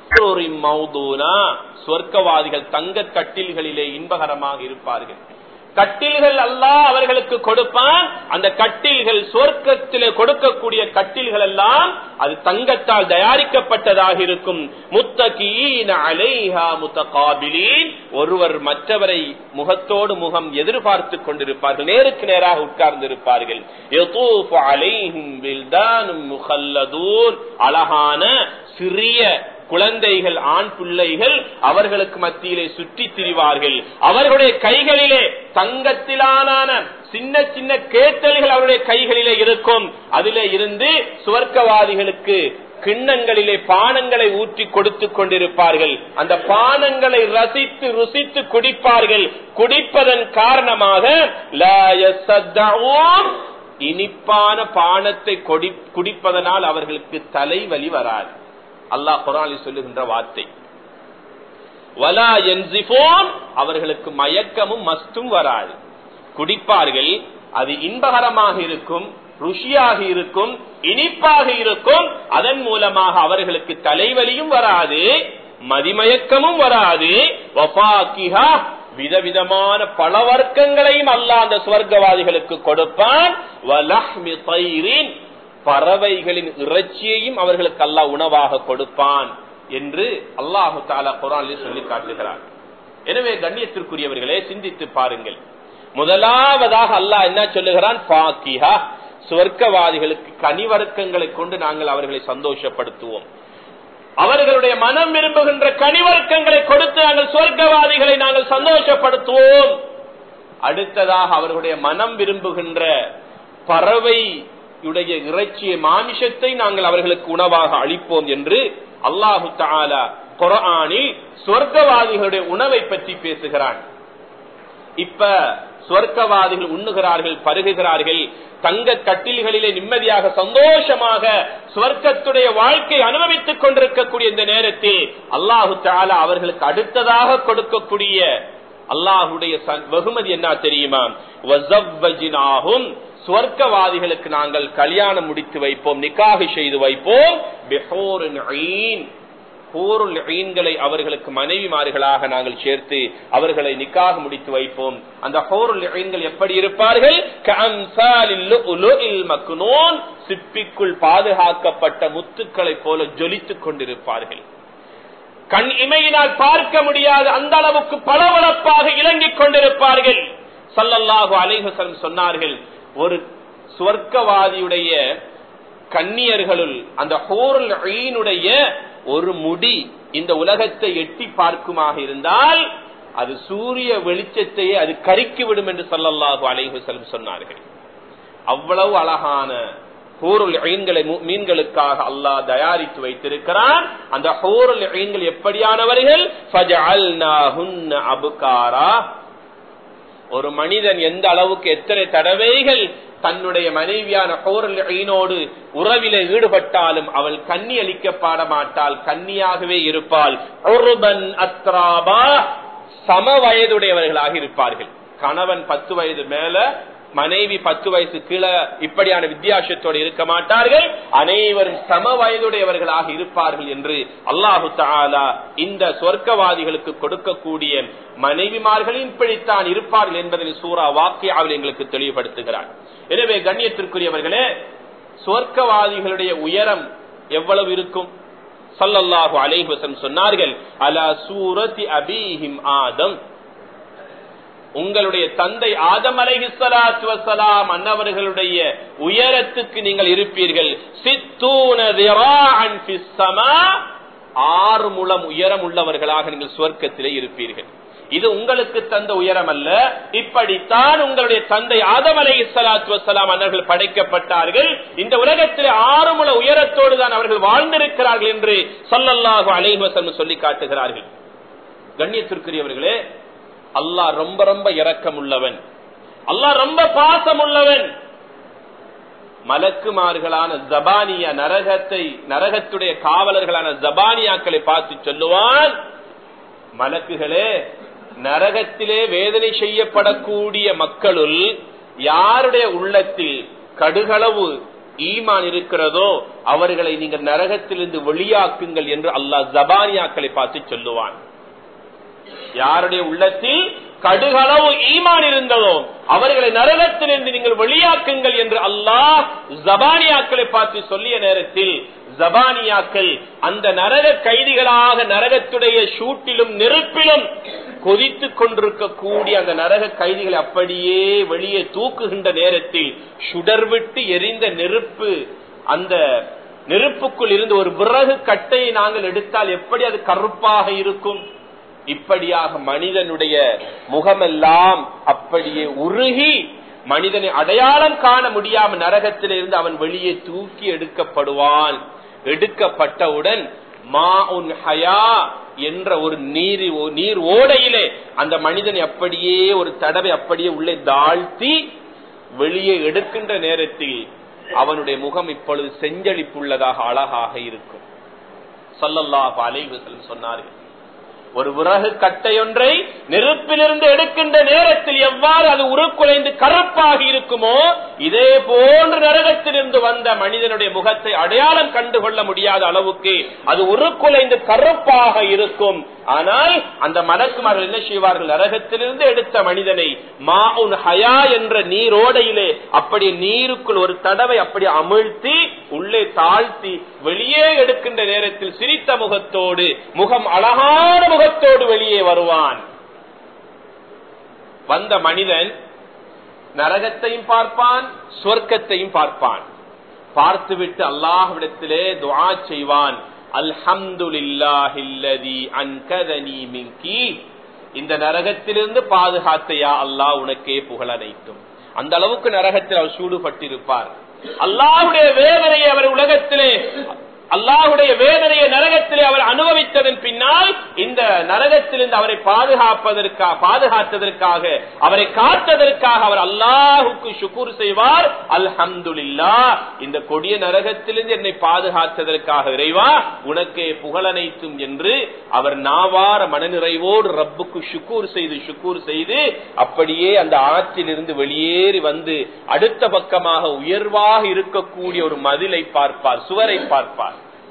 சொர்க்கவாதிகள் தங்க கட்டில்களிலே இன்பகரமாக இருப்பார்கள். கட்டில்கள் அல்லாஹ் அவர்களுக்கு கொடுப்பான். அந்த கட்டில்கள் சொர்க்கத்திலே கொடுக்கக்கூடிய கட்டில்கள் எல்லாம் அது தங்கத்தால் தயாரிக்கப்பட்டதாக இருக்கும். முத்தகீன அலைஹா முத்தகாபிலீன், ஒருவர் மற்றவரை முகத்தோடு முகம் எதிர்பார்த்து கொண்டிருப்பார்கள், நேருக்கு நேராக உட்கார்ந்து இருப்பார்கள். யதூஃபு அலைஹிம் வில்தானும் முகல்லதூன், அழகான சிறிய குழந்தைகள் ஆண் பிள்ளைகள் அவர்களுக்கு மத்தியிலே சுற்றி திரிவார்கள். அவர்களுடைய கைகளிலே தங்கத்திலான சின்ன சின்ன கேட்டல்கள் அவருடைய கைகளிலே இருக்கும். அதிலே இருந்து சுவர்க்கவாதிகளுக்கு கிண்ணங்களிலே பானங்களை ஊற்றி கொடுத்து கொண்டிருப்பார்கள். அந்த பானங்களை ரசித்து ருசித்து குடிப்பார்கள். குடிப்பதன் காரணமாக லா யஸத்தஊன், இனிப்பான பானத்தை குடிப்பதனால் அவர்களுக்கு தலைவலி வராது. அல்லாஹ் குர்ஆனில் சொல்லுகின்ற வார்த்தை. வலா யன்சிஃபூன், அவர்களுக்கு மயக்கமும் மஸ்தும் வராது. குடிப்பார்கள், அது இன்பகரமாக இருக்கும். ருசியாக இருக்கும், இனிப்பாக இருக்கும். அதன் மூலமாக அவர்களுக்கு தலைவலியும் வராது, மதிமயக்கமும் வராது. வஃபாக்கிஹா, விதவிதமான பல வர்க்கங்களையும் அல்லாஹ் அந்த சுவர்க்கவாதிகளுக்கு கொடுப்பான். வலஹ்மி தைரின், பறவைகளின் இறைச்சியையும் அவர்களுக்கு அல்லாஹ் உணவாக கொடுப்பான் என்று அல்லாஹு தஆலா குர்ஆனில் சொல்லி காட்டுகிறார். எனவே கண்ணியத்திற்குரியவர்களே, சிந்தித்து பாருங்கள். முதலாவதாக அல்லாஹ் என்ன சொல்லுகிறான்? ஃபாக்கிஹா, சுவர்க்கவாதிகளுக்கு கனிவர்க்கங்களை கொண்டு நாங்கள் அவர்களை சந்தோஷப்படுத்துவோம். அவர்களுடைய மனம் விரும்புகின்ற கனிவர்க்கங்களை கொடுத்து நாங்கள் சுவர்க்கவாதிகளை நாங்கள் சந்தோஷப்படுத்துவோம். அடுத்ததாக அவர்களுடைய மனம் விரும்புகின்ற பறவையுடைய இறைச்சியை, மாமிசத்தை நாங்கள் அவர்களுக்கு உணவாக அளிப்போம் என்று அல்லாஹு தஆலா குர்ஆனில் சுவர்க்கவாதிகளுடைய உணவை பற்றி பேசுகிறான். இப்ப சுவர்க்கவாதிகள் உண்ணுகிறார்கள், பருகுகிறார்கள், தங்க கட்டில்களிலே நிம்மதியாக சந்தோஷமாக சுவர்க்கத்துடைய வாழ்க்கை அனுபவித்துக் கொண்டிருக்கக்கூடிய இந்த நேரத்தில் அல்லாஹு தஆலா அவர்களுக்கு அடுத்ததாக கொடுக்கக்கூடிய அல்லாஹுடைய வெகுமதி என்ன தெரியுமா? வஸவ்வஜ்னாஹும், சுவர்க்கவாதிகளுக்கு நாங்கள் கல்யாணம் முடித்து வைப்போம், நிக்காஹ் செய்து வைப்போம். பிஹூரின் ஈன், ஹூருல் ஈன்களை அவர்களுக்கு மனைவிமார்களாக நாங்கள் சேர்த்து அவர்களை நிக்காஹ் முடித்து வைப்போம். அந்த ஹூருல் ஈன்கள் எப்படி இருப்பார்கள்? கஅம்சாலில் லுஅலுஇல் மக்னூன், சிப்பிக்குள் பாதுகாக்கப்பட்ட முத்துக்களை போல ஜொலித்துக் கொண்டிருப்பார்கள். கண் இமையினால் பார்க்க முடியாத அந்த அளவுக்கு பளபளப்பாக இலங்கிக் கொண்டிருப்பார்கள். ஸல்லல்லாஹு அலைஹி வஸல்லம் சொன்னார்கள், ஒரு சுவர்க்கவாதியுடைய கன்னியர்களுள் அந்த ஹூருல் ஈனுடைய ஒரு முடி இந்த உலகத்தை எட்டி பார்க்குமாக இருந்தால் அது சூரிய வெளிச்சத்தையே அது கரிக்கிவிடும் என்று ஸல்லல்லாஹு அலைஹி வஸல்லம் சொன்னார்கள். அவ்வளவு அழகான ஹூருல் ஈன்களை மீன்களுக்காக அல்லாஹ் தயாரித்து வைத்திருக்கிறான். அந்த ஹூருல் ஈன்கள் எப்படியானவர்கள்? ஃபஜஅல்னாஹுன்ன அப்காரா, ஒரு மனிதன் எந்த அளவுக்கு எத்தனை தடவைகள் தன்னுடைய மனைவியான ஹூருல் ஈனோடு உறவிலே ஈடுபட்டாலும் அவள் கன்னி அளிக்கப்பட மாட்டாள், கன்னியாகவே இருப்பாள். உர்பன் அத்ராபா, சம வயதுடையவர்களாக இருப்பார்கள். கணவன் 10 வயது மேல, மனைவி 10 வயசு கீழே, இப்படியான வித்தியாசத்தோடு இருக்க மாட்டார்கள். அனைவரும் சம வயதுடையவர்களாக இருப்பார்கள் என்று அல்லாஹு தஆலா இந்த சொர்க்கவாதிகளுக்கு கொடுக்கக்கூடிய மனைவிமார்களின் இப்படித்தான் இருப்பார்கள் என்பதை சூரா வாக்கியாவில் எங்களுக்கு தெளிவுபடுத்துகிறார். எனவே கண்ணியத்திற்குரியவர்களே, சொர்க்கவாதிகளுடைய உயரம் எவ்வளவு இருக்கும்? ஸல்லல்லாஹு அலைஹி வஸல்லம் சொன்னார்கள், அலா சூரத்தி அபீஹிம் ஆதம், உங்களுடைய தந்தை ஆதம் அலைஹிஸ்ஸலாத்து வஸ்ஸலாம் அன்னவர்களுடைய உயரத்துக்கு நீங்கள் இருப்பீர்கள். சித்தூன திராஅன் ஃபிஸ் ஸமா, 6 முழம் உயரம் உள்ளவர்களாக நீங்கள் சுவர்க்கத்திலே இருப்பீர்கள். இது உங்களுக்கு தந்த உயரம் அல்ல, இப்படித்தான் உங்களுடைய தந்தை ஆதம் அலைஹிஸ்ஸலாத்து வஸ்ஸலாம் அன்னவர்கள் படைக்கப்பட்டார்கள். இந்த உலகத்திலே 6 முழ உயரத்தோடு தான் அவர்கள் வாழ்ந்திருக்கிறார்கள் என்று ஸல்லல்லாஹு அலைஹி வஸல்லம் சொல்லி காட்டுகிறார்கள். கண்ணியத்திற்குரியவர்களே, அல்லாஹ் ரொம்ப ரொம்ப இரக்கம் உள்ளவன், அல்லாஹ் ரொம்ப பாசம் உள்ளவன். மலக்குமார்களான ஜபானியா, நரகத்துடைய காவலர்களான ஜபானியாக்களை பார்த்து சொல்லுவான், மலக்குகளே, நரகத்திலே வேதனை செய்யப்படக்கூடிய மக்களுள் யாருடைய உள்ளத்தில் கடுகளவு ஈமான் இருக்கிறதோ அவர்களை நீங்கள் நரகத்திலிருந்து வெளியாக்குங்கள் என்று அல்லாஹ் ஜபானியாக்களை பார்த்து சொல்லுவான். யாருடைய உள்ளத்தில் கடுகளவு ஈமான் இருந்ததோ அவர்களை நரகத்திலிருந்து நீங்கள் வெளியாக்குங்கள் என்று அல்லாஹ் ஜபானியாக்களை பார்த்து சொல்லிய நேரத்தில் ஜபானியாக்கள் அந்த நரக கைதிகளாக நரகத்துடைய சூட்டிலும் நெருப்பிலும் கொதித்துக் கொண்டிருக்கக்கூடிய அந்த நரக கைதிகளை அப்படியே வெளியே தூக்குகின்ற நேரத்தில் சுடர்விட்டு எரிந்த நெருப்பு, அந்த நெருப்புக்குள் இருந்து ஒரு விறகு கட்டையை நாங்கள் எடுத்தால் எப்படி அது கருப்பாக இருக்கும், இப்படியாக மனிதனுடைய முகமெல்லாம் அப்படியே உருகி மனிதனை அடையாளம் காண முடியாமல் நரகத்திலிருந்து அவன் வெளியே தூக்கி எடுக்கப்படுவான். எடுக்கப்பட்டவுடன் மாஉன் ஹயா என்ற ஒரு நீர் ஓடையிலே அந்த மனிதனை அப்படியே ஒரு தடவை அப்படியே உள்ளே தாழ்த்தி வெளியே எடுக்கின்ற நேரத்தில் அவனுடைய முகம் இப்பொழுது செஞ்சளிப்புள்ளதாக அழகாக இருக்கும். ஸல்லல்லாஹு அலைஹி வஸல்லம் சொன்னார்கள், ஒரு விறகு கட்டையொன்றை நெருப்பிலிருந்து எடுக்கின்ற நேரத்தில் எவ்வாறு அது உருக்குலைந்து கருப்பாக இருக்குமோ, இதே போன்று நரகத்திலிருந்து வந்த மனிதனுடைய முகத்தை அடையாளம் கண்டுகொள்ள முடியாத அளவுக்கு அது உருக்குலைந்து கருப்பாக இருக்கும். ஆனால் அந்த மலக்குமார்கள் என்ன செய்வார்கள், நரகத்திலிருந்து எடுத்த மனிதனை மாஉன் ஹயா என்ற நீரோடையிலே அப்படி நீருக்குள் ஒரு தடவை அப்படி அமிழ்த்தி உள்ளே தாழ்த்தி வெளியே எடுக்கின்ற நேரத்தில் சிரித்த முகத்தோடு, முகம் அழகான முகத்தோடு வெளியே வருவான். வந்த மனிதன் நரகத்தையும் பார்ப்பான், சொர்க்கத்தையும் பார்ப்பான். பார்த்துவிட்டு அல்லாஹ்விடத்திலே துஆ செய்வான், அல்ஹம்துலில்லாஹில்லதி அன்கதனி மின்கி, இந்த நரகத்திலிருந்து பாதுகாத்தையா அல்லாஹ், உனக்கே புகழ் அனைத்தும். அந்த அளவுக்கு நரகத்தில் அவர் சூடுபட்டிருப்பார். அல்லாஹ்வுடைய வேதனையை அவர் உலகத்திலே, அல்லாஹ்வுடைய வேதனையை நரகத்திலே அவர் அனுபவித்ததன் பின்னால் இந்த நரகத்திலிருந்து அவரை பாதுகாத்ததற்காக, அவரை காத்ததற்காக அவர் அல்லாஹுக்கு ஷுக்ர் செய்வார். அல்ஹம்துலில்லாஹ், இந்த கொடிய நரகத்திலிருந்து என்னை பாதுகாத்ததற்காக இறைவா உனக்கே புகழனைத்தும் என்று அவர் நாவார மனநிறைவோடு ரப்புக்கு ஷுக்ர் செய்து அப்படியே அந்த ஆற்றிலிருந்து வெளியேறி வந்து அடுத்த பக்கமாக உயர்வாக இருக்கக்கூடிய ஒரு மதிலை பார்ப்பார், சுவரை பார்ப்பார்.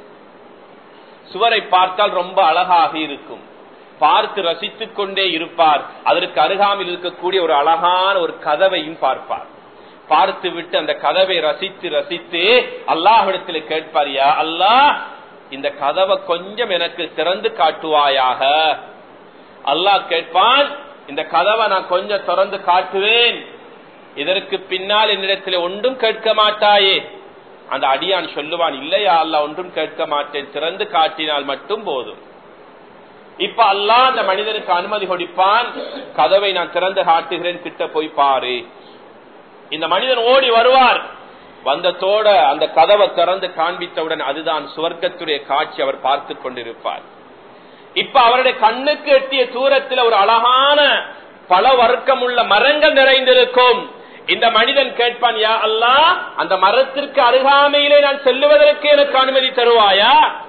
சுவரை பார்த்தால் ரொம்ப அழகாக இருக்கும். பார்த்து ரசித்துக் கொண்டே இருப்பார். அதற்கு அருகாமையில் இருக்கக்கூடிய ஒரு அழகான ஒரு கதவையும் பார்ப்பார். பார்த்து விட்டு அந்த கதவை ரசித்து அல்லாஹ்விடத்தில் கேட்பார், யா அல்லாஹ், இந்த கதவை கொஞ்சம் எனக்கு திறந்து காட்டுவாயாக. அல்லாஹ் கேட்பான், இந்த கதவை நான் கொஞ்சம் திறந்து காட்டுவேன், இதற்கு பின்னால் என்னிடத்தில் ஒன்றும் கேட்க மாட்டாயே. அந்த அடியான் சொல்லுவான், இல்லையா அல்லாஹ், ஒன்றும் கேட்க மாட்டேன், திறந்து காட்டினால் மட்டும் போதும். இப்ப அல்லாஹ் அந்த மனிதனுக்கு அனுமதி கொடுப்பான், கதவை நான் திறந்து காட்டுகிறேன், கிட்ட போய் பாரு. இந்த மனிதன் ஓடி வருவார். வந்ததோட அந்த கதவை திறந்து காண்பித்தவுடன் அதுதான் சுவர்க்கத்துடைய காட்சி அவர் பார்த்து கொண்டிருப்பார். இப்ப அவருடைய கண்ணுக்கு எட்டிய தூரத்தில் ஒரு அழகான பல வர்க்கம் உள்ள மரங்கள் நிறைந்திருக்கும். இந்த மனிதன் கேட்பான், யா அல்லாஹ், அந்த மரத்திற்கு அருகாமையிலே நான் செல்லுவதற்கு எனக்கு அனுமதி தருவாயா?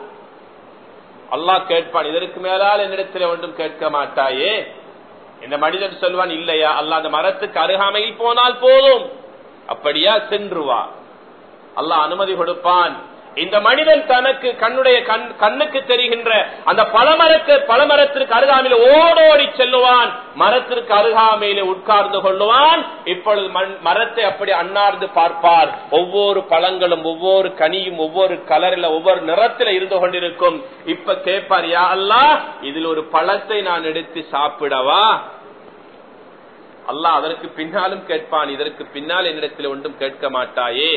அல்லாஹ் கேட்பான், இதற்கு மேலால் என்னிடத்தில் ஒன்றும் கேட்க மாட்டாயே. இந்த மனிதன் சொல்வான், இல்லையா அல்லாஹ், அந்த மரத்துக்கு அருகாமையில் போனால் போதும். அப்படியா, சென்று வா. அல்லாஹ் அனுமதி கொடுப்பான். இந்த மனிதன் தனக்கு கண்ணுக்கு தெரிகின்ற அந்த பழமரத்திற்கு அருகாமையில் ஓடோடி செல்லுவான். மரத்திற்கு அருகாமையிலே உட்கார்ந்து கொள்ளுவான். இப்பொழுது மரத்தை அப்படி அண்ணார்ந்து பார்ப்பார். ஒவ்வொரு பழங்களும் ஒவ்வொரு கனியும் ஒவ்வொரு கலரில் ஒவ்வொரு நிறத்தில் இருந்து கொண்டிருக்கும். இப்ப கேட்பார், யா அல்லாஹ், இதில் ஒரு பழத்தை நான் எடுத்து சாப்பிடவா? அல்லாஹ் அதற்கு பின்னாலும் கேட்பான், இதற்கு பின்னால் என்னிடத்தில் ஒன்றும் கேட்க மாட்டாயே.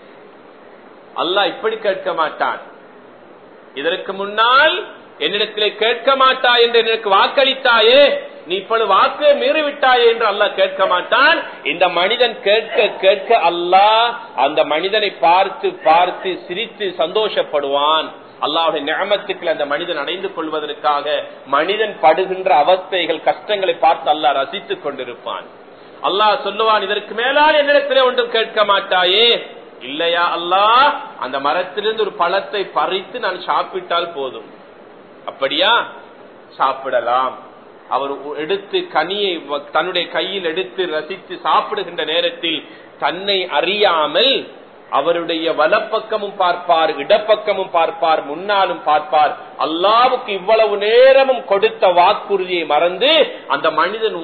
அல்லாஹ் இப்படி கேட்க மாட்டான், இதற்கு முன்னால் என்னிடத்திலே கேட்க மாட்டாய் என்று எனக்கு வாக்களித்தாயே, நீ இப்பொழுது வாக்கு மீறிவிட்டாயே என்று அல்லாஹ் கேட்க மாட்டான். இந்த மனிதன் கேட்க கேட்க அல்லாஹ் அந்த மனிதனை பார்த்து சிரித்து சந்தோஷப்படுவான். அல்லாஹ்வுடைய நிஅமத்துக்களை அந்த மனிதன் அடைந்து கொள்வதற்காக மனிதன் படுகின்ற அவஸ்தைகள், கஷ்டங்களை பார்த்து அல்லாஹ் ரசித்துக் கொண்டிருப்பான். அல்லாஹ் சொல்லுவான், இதற்கு மேலால் என்னிடத்திலே ஒன்றும் கேட்க மாட்டாயே. இல்லையா அல்லாஹ், அந்த மரத்திலிருந்து ஒரு பழத்தை பறித்து நான் சாப்பிட்டால் போதும். அப்படியா, சாப்பிடலாம். அவர் எடுத்து கனியை தன்னுடைய கையில் எடுத்து ரசித்து சாப்பிடுகின்ற நேரத்தில் தன்னை அறியாமல் அவருடைய வலப்பக்கமும் பார்ப்பார், இடப்பக்கமும் பார்ப்பார், முன்னாலும் பார்ப்பார். அல்லாஹ்வுக்கு இவ்வளவு நேரமும் கொடுத்த வாக்குறுதியை மறந்து அந்த மனிதன்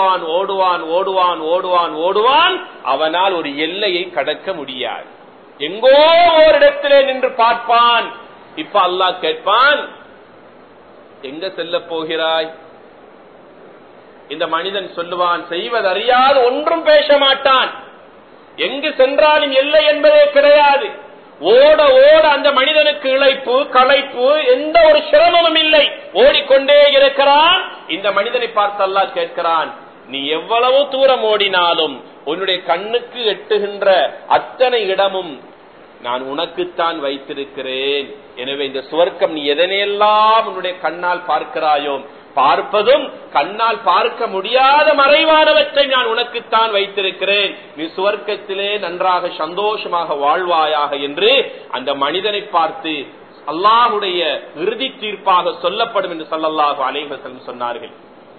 ஓடுவான். அவனால் ஒரு எல்லையை கடக்க முடியாது. எங்கோ ஓரிடத்திலே நின்று பார்ப்பான். இப்ப அல்லாஹ் கேட்பான், எங்க செல்ல போகிறாய்? இந்த மனிதன் சொல்லுவான், செய்வதறியாது ஒன்றும் பேச மாட்டான். எங்கு சென்றாலும் எல்லை என்பதே கிடையாது. ஓட ஓட அந்த மனிதனுக்கு இளைப்பு களைப்பு எந்த ஒரு சிரமமும் இல்லை, ஓடிக்கொண்டே இருக்கிறான். இந்த மனிதனை பார்த்து அல்லாஹ் கேட்கிறான், நீ எவ்வளவு தூரம் ஓடினாலும் உன்னுடைய கண்ணுக்கு எட்டுகின்ற அத்தனை இடமும் நான் உனக்குத்தான் வைத்திருக்கிறேன். எனவே இந்த சுவர்க்கம் நீ எதனையெல்லாம் உன்னுடைய கண்ணால் பார்க்கிறாயோ, பார்ப்பதும் கண்ணால் பார்க்க முடியாத மறைவானவற்றை நான் உனக்குத்தான் வைத்திருக்கிறேன். நீ சுவர்க்கத்திலே நன்றாக சந்தோஷமாக வாழ்வாயாக என்று அந்த மனிதனை பார்த்து அல்லாஹுடைய இறுதி தீர்ப்பாக சொல்லப்படும் என்று ஸல்லல்லாஹு அலைஹி வஸல்லம் சொன்னார்கள்.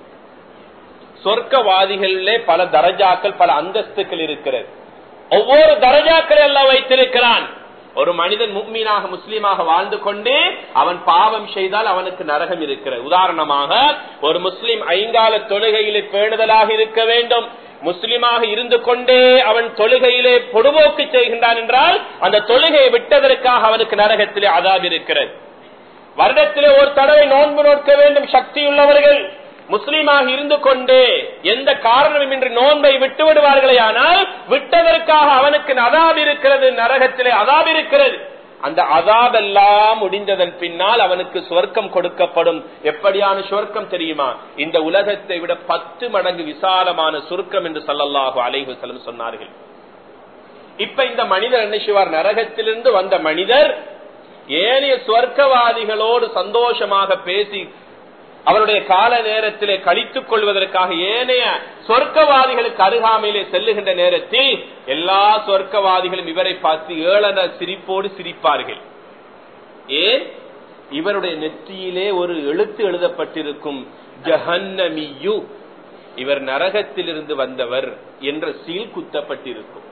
சொர்க்கவாதிகளிலே பல தரஜாக்கள், பல அந்தஸ்துகள் இருக்கிறது. ஒவ்வொரு தரஜாக்களை அல்லாஹ் வைத்திருக்கிறான். ஒரு மனிதன் முஃமினாக முஸ்லீமாக வாழ்ந்து கொண்டே அவன் பாவம் செய்தால் அவனுக்கு நரகம் இருக்கிறது. உதாரணமாக ஒரு முஸ்லிம் ஐங்கால தொழுகையிலே பேணுதலாக இருக்க வேண்டும். முஸ்லிமாக இருந்து கொண்டே அவன் தொழுகையிலே பொடுபோக்கு செய்கின்றான் என்றால் அந்த தொழுகையை விட்டதற்காக அவனுக்கு நரகத்திலே அதாப் இருக்கிறது. வருடத்திலே ஒரு தடவை நோன்பு நோக்க வேண்டும் சக்தியுள்ளவர்கள் முஸ்லீமாக இருந்து கொண்டே எந்த காரணமின்றி நோன்பை விட்டு விடுவார்களே, ஆனால் விட்டதற்காக அவனுக்கு அதாப் இருக்கிறது, நரகத்திலே அதாப் இருக்கிறது. அந்த அதாப் எல்லாம் முடிந்ததன் பின்னால் அவனுக்கு சொர்க்கம் கொடுக்கப்படும். எப்படியான சொர்க்கம் தெரியுமா? இந்த உலகத்தை விட 10 மடங்கு விசாலமான சொர்க்கம் என்று ஸல்லல்லாஹு அலைஹி வஸல்லம் சொன்னார்கள். இப்ப இந்த மனிதர் என்ன செய்வார்? நரகத்திலிருந்து வந்த மனிதர் ஏனைய சொர்க்கவாதிகளோடு சந்தோஷமாக பேசி அவருடைய கால நேரத்திலே கழித்துக் கொள்வதற்காக ஏனைய சொர்க்கவாதிகளுக்கு அருகாமையிலே செல்லுகின்ற நேரத்தில் எல்லா சொர்க்கவாதிகளும் இவரை பார்த்து ஏளன சிரிப்போடு சிரிப்பார்கள். ஏன்? இவருடைய நெற்றியிலே ஒரு எழுத்து எழுதப்பட்டிருக்கும், ஜஹன்னமியு, இவர் நரகத்திலிருந்து வந்தவர் என்ற சீல் குத்தப்பட்டிருக்கும்.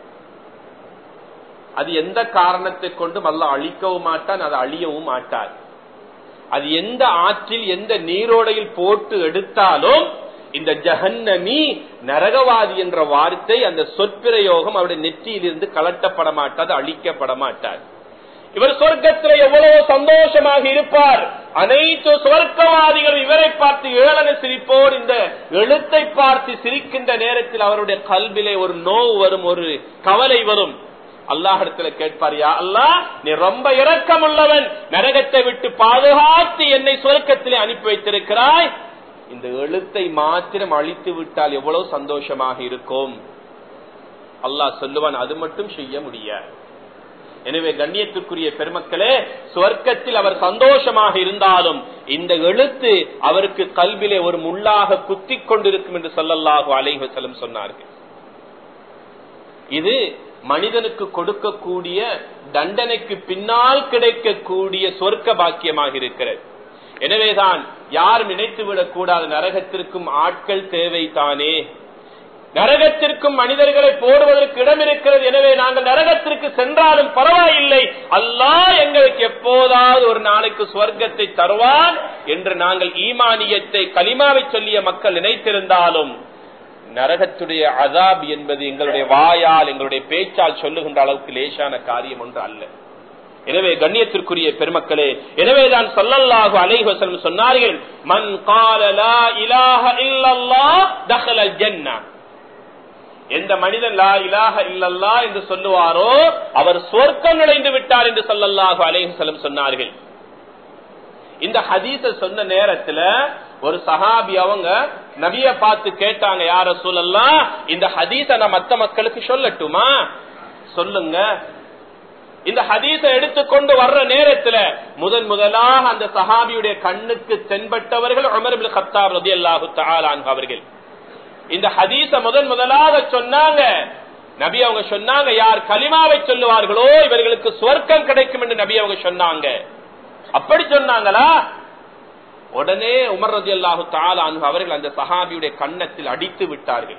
அது எந்த காரணத்தை கொண்டும் அல்லாஹ் அழிக்கவும் மாட்டான், அது அழியவும் மாட்டார். அது எந்த ஆற்றில் எந்த நீரோடையில் போட்டு எடுத்தாலும் இந்த ஜஹன்னமி, நரகவாதி என்ற வார்த்தை, அந்த சொற்பிரயோகம் அவருடைய நெற்றியிலிருந்து கலட்டப்பட மாட்டாது, அழிக்கப்பட மாட்டார். இவர் சொர்க்கத்தில் எவ்வளவு சந்தோஷமாக இருப்பார். அனைத்து சொர்க்கவாதிகளும் இவரை பார்த்து ஏளன சிரிப்போடு இந்த எழுத்தை பார்த்து சிரிக்கின்ற நேரத்தில் அவருடைய கல்விலே ஒரு நோவு வரும், ஒரு கவலை வரும். அல்லாஹிடத்துல கேட்பார், யா அல்லாஹ், நீ ரொம்ப இரக்கம் உள்ளவன், நரகத்தை விட்டு பாதுகாத்து என்னை சொர்க்கத்திலே அனுப்பி வைத்திருக்கிறாய், இந்த எழுத்தை மாத்திரம் அழித்து விட்டால் எவ்வளவு சந்தோஷமாக இருக்கும். அல்லாஹ் சொல்லுவான், அது மட்டும் செய்ய முடியாது. எனவே கண்ணியத்துக்குரிய பெருமக்களே, சொர்க்கத்தில் அவர் சந்தோஷமாக இருந்தாலும் இந்த எழுத்து அவருக்கு கல்விலே ஒரு முள்ளாக குத்திக் கொண்டிருக்கும் என்று ஸல்லல்லாஹு அலைஹி வஸல்லம் சொன்னார்கள். இது மனிதனுக்கு கொடுக்கக்கூடிய தண்டனைக்கு பின்னால் கிடைக்கக்கூடிய சொர்க்க பாக்கியமாக இருக்கிறது. எனவேதான் யாரும் நினைத்துவிடக் கூடாது, நரகத்திற்கும் ஆட்கள் தேவைத்தானே, நரகத்திற்கும் மனிதர்களை போடுவதற்கு இடம் இருக்கிறது, எனவே நாங்கள் நரகத்திற்கு சென்றாலும் பரவாயில்லை, அல்லாஹ் எங்களுக்கு எப்போதாவது ஒரு நாளைக்கு சொர்க்கத்தை தருவான் என்று நாங்கள் ஈமானியத்தை, கலிமாவை சொல்லிய மக்கள் நினைத்திருந்தாலும் நரகத்துடைய அதாப் என்பது எங்களுடைய வாயால், எங்களுடைய பேச்சால் சொல்லுகின்ற அளவுக்கு லேசான காரியம் ஒன்று அல்ல. எனவே கண்ணியத்திற்குரிய பெருமக்களே, எனவேதான் ஸல்லல்லாஹு அலைஹி வஸல்லம் சொன்னார்கள், மன் கால லா இலாஹ இல்லல்லாஹ் தഖலல் ஜன்னah, எந்த மனிதன் லா இலாஹ இல்லல்லாஹ் என்று சொல்லுவாரோ அவர் சொர்க்கம் நுழைந்து விட்டார் என்று ஸல்லல்லாஹு அலைஹி வஸல்லம் சொன்னார்கள். இந்த ஹதீஸை சொன்ன நேரத்துல ஒரு சஹாபி அவங்க நபிய பார்த்து கேட்டாங்க, யா ரசூலல்லாஹ், இந்த ஹதீஸை நான் மத்த மக்களுக்கு சொல்லட்டுமா? சொல்லுங்க. இந்த ஹதீஸை எடுத்துக்கொண்டு வர்ற நேரத்துல முதலாக அந்த சஹாபியுடைய கண்ணுக்கு தென்பட்டவர்கள் உமர் இப்னு கத்தாப் ரலியல்லாஹு தஆலா அன்ஹு அவர்கள். இந்த ஹதீஸை முதலாக சொன்னாங்க. நபி அவங்க சொன்னாங்க, யார் கலிமாவை சொல்லுவார்களோ இவர்களுக்கு சொர்க்கம் கிடைக்கும் என்று நபி அவங்க சொன்னாங்க. அப்படி சொன்னாங்களா? உடனே உமர் ரலியல்லாஹு தஆலா அன்ஹு அவர்கள் அந்த சஹாபியுடைய கன்னத்தில் அடித்து விட்டார்கள்.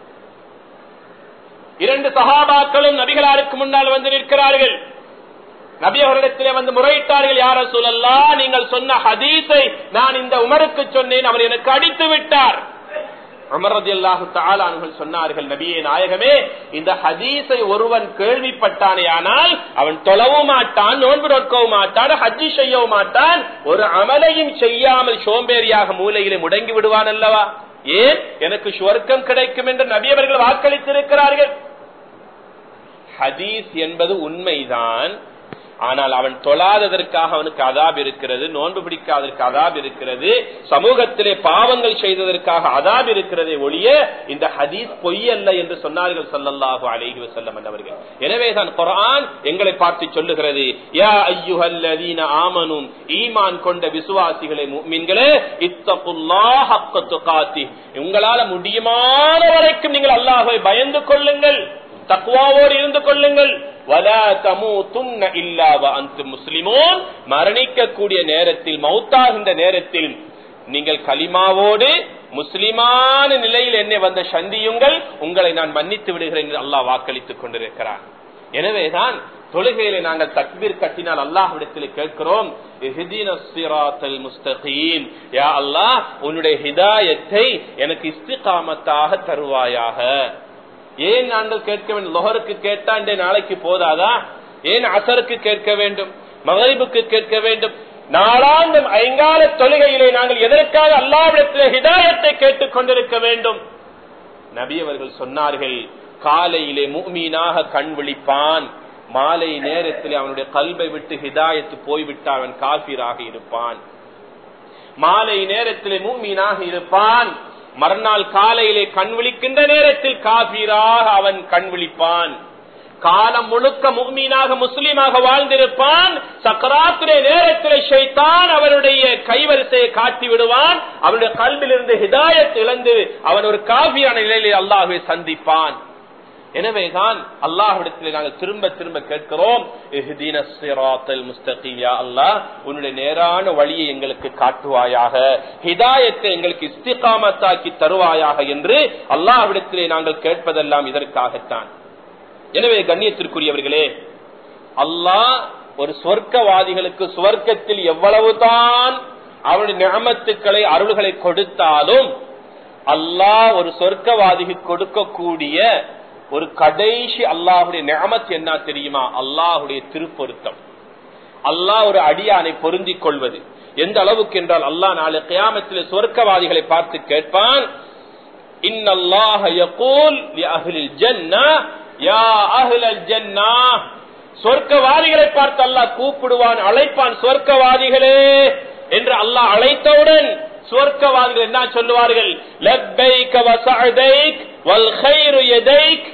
2 சஹாபாக்களும் நபிகளாருக்கு முன்னால் வந்து நிற்கிறார்கள். நபி அவர்களிடத்திலே வந்து முறையிட்டார்கள், யா ரசூலல்லாஹ், நீங்கள் சொன்ன ஹதீஸை நான் இந்த உமருக்கு சொன்னேன், அவர் எனக்கு அடித்து விட்டார். உமர் ரலியல்லாஹு தஆலா அன்ஹு சொன்னார்கள், நபியே நாயகமே, இந்த ஹதீஸை ஒருவன் கேள்விப்பட்டானே ஆனால் அவன் தொழவும் மாட்டான், நோன்பு நோக்கவும் மாட்டான், ஹஜ் செய்யவும் மாட்டான், ஒரு அமலையும் செய்யாமல் சோம்பேறியாக மூலையிலே முடங்கி விடுவான் அல்லவா? ஏன்? எனக்கு சொர்க்கம் கிடைக்கும் என்று நபி அவர்கள் வாக்களித்திருக்கிறார்கள். ஹதீஸ் என்பது உண்மைதான், ஆனால் அவன் தொழாததற்காக அவனுக்கு அதாப் இருக்கிறது, நோன்பு பிடிக்காததற்கு அதாப் இருக்கிறது, சமூகத்திலே பாவங்கள் செய்ததற்காக அதாப் இருக்கிறதே ஒழிய இந்த ஹதீஸ் பொய் அல்ல என்று சொன்னார்கள் ஸல்லல்லாஹு அலைஹி வஸல்லம் அவர்கள். எனவேதான் குர்ஆன் எங்களை பார்த்து சொல்லுகிறது, யா அய்யுஹல்லதீன ஆமனூ, ஈமான் கொண்ட விசுவாசிகளே, முஃமின்களே, இத்தகுல்லாஹ ஹக்க துகாத்தி, உங்களால முடியுமான வரைக்கும் நீங்கள் அல்லாஹ்வை பயந்து கொள்ளுங்கள், தக்வாவோடு இருந்து கொள்ளுங்கள். வலா தமூதுன்ன இல்லா வஅன்தும் முஸ்லிமூன், மரணிக்கக்கூடிய நேரத்தில், மௌத்தாகின்ற நேரத்தில் நீங்கள் கலிமாவோடு முஸ்லிமான நிலையில் என்னை வந்து சந்தியுங்கள், உங்களை நான் மன்னித்து விடுகிறேன் என்று அல்லாஹ் வாக்களித்துக் கொண்டிருக்கிறார். எனவேதான் தொழுகையிலே நாங்கள் தக்பீர் கட்டினால் அல்லாஹ்விடத்தில் கேட்கிறோம், இஹ்தினஸ் ஸிராத்தல் முஸ்தகீம், யா அல்லாஹ் உன்னுடைய ஹிதாயத்தை எனக்கு இஸ்திகாமத்தாக தருவாயாக. ஏன் நாங்கள் கேட்க வேண்டும்? லுஹருக்கு கேட்டா இந்த நாளைக்கு போதாதா? ஏன் அசருக்கு கேட்க வேண்டும், மக்ரிபுக்கு கேட்க வேண்டும்? நாளாந்தம் ஐங்கால தொழுகையிலே நாங்கள் எதற்காக அல்லாஹ்விடத்தில் ஹிதாயத்தை கேட்டுக் கொண்டிருக்க வேண்டும்? நபி அவர்கள் சொன்னார்கள், காலையிலே முஃமினாக கண் விழிப்பான், மாலை நேரத்தில் அவனுடைய கல்பை விட்டு ஹிதாயத்து போய்விட்டால் அவன் காஃபிராக இருப்பான். மாலை நேரத்திலே முஃமினாக இருப்பான், மறுநாள் காலையிலே கண் விழிக்கின்ற நேரத்தில் காஃபிராக அவன் கண் விழிப்பான். காலம் முழுக்க முஃமினாக முஸ்லிமாக வாழ்ந்திருப்பான், சக்கராத்துடைய நேரத்திலே ஷைத்தான் அவனுடைய கைவரிசையை காட்டி விடுவான், அவனுடைய கல்விலிருந்து ஹிதாயத் இழந்து அவன் ஒரு காஃபியான நிலையிலே அல்லாஹ்வை சந்திப்பான். எனவேதான் அல்லாஹ்விடத்தில் நாங்கள் திரும்ப திரும்ப கேட்கிறோம், இஹ்தினஸ் ஸிராத்தல் முஸ்தகீம், யா அல்லாஹ் உன்னுடைய நேரான வழியை எங்களுக்கு காட்டுவாயாக, ஹிதாயத்தை எங்களுக்கு இஸ்திகாமத்தாக்கி தருவாயாக என்று அல்லாஹ்விடத்திலே நாங்கள் கேட்பதெல்லாம் இதற்காகத்தான். எனவே கண்ணியத்திற்குரியவர்களே, அல்லாஹ் ஒரு சொர்க்கவாதிகளுக்கு சுவர்க்கத்தில் எவ்வளவுதான் அவருடைய நிஅமத்துக்களை அருள்களை கொடுத்தாலும் அல்லாஹ் ஒரு சொர்க்கவாதிக்கு கொடுக்கக்கூடிய ஒரு கடைசி அல்லாஹுடைய நிஅமத் என்ன தெரியுமா? அல்லாஹுடைய திருப்பொருத்தம். அல்லாஹ் ஒரு அடியானை பொருந்திக் கொள்வது எந்த அளவுக்கு என்றால், அல்லாஹ் நாளை கியாமத்தில் சொர்க்கவாதிகளை பார்த்து கேட்பான், இன்னல்லாஹ யகூல் லி அஹ்லில் ஜன்னah யா அஹ்லல் ஜன்னah. சொர்க்கவாதிகளை பார்த்து அல்லாஹ் கூப்பிடுவான், அழைப்பான், சொர்க்கவாதிகளே என்று அல்லாஹ் அழைத்தவுடன் சொர்க்கவாதிகள் என்ன சொல்லுவார்கள்? லப்பைக வ சஅதைக் வல் கைரு யதைக்.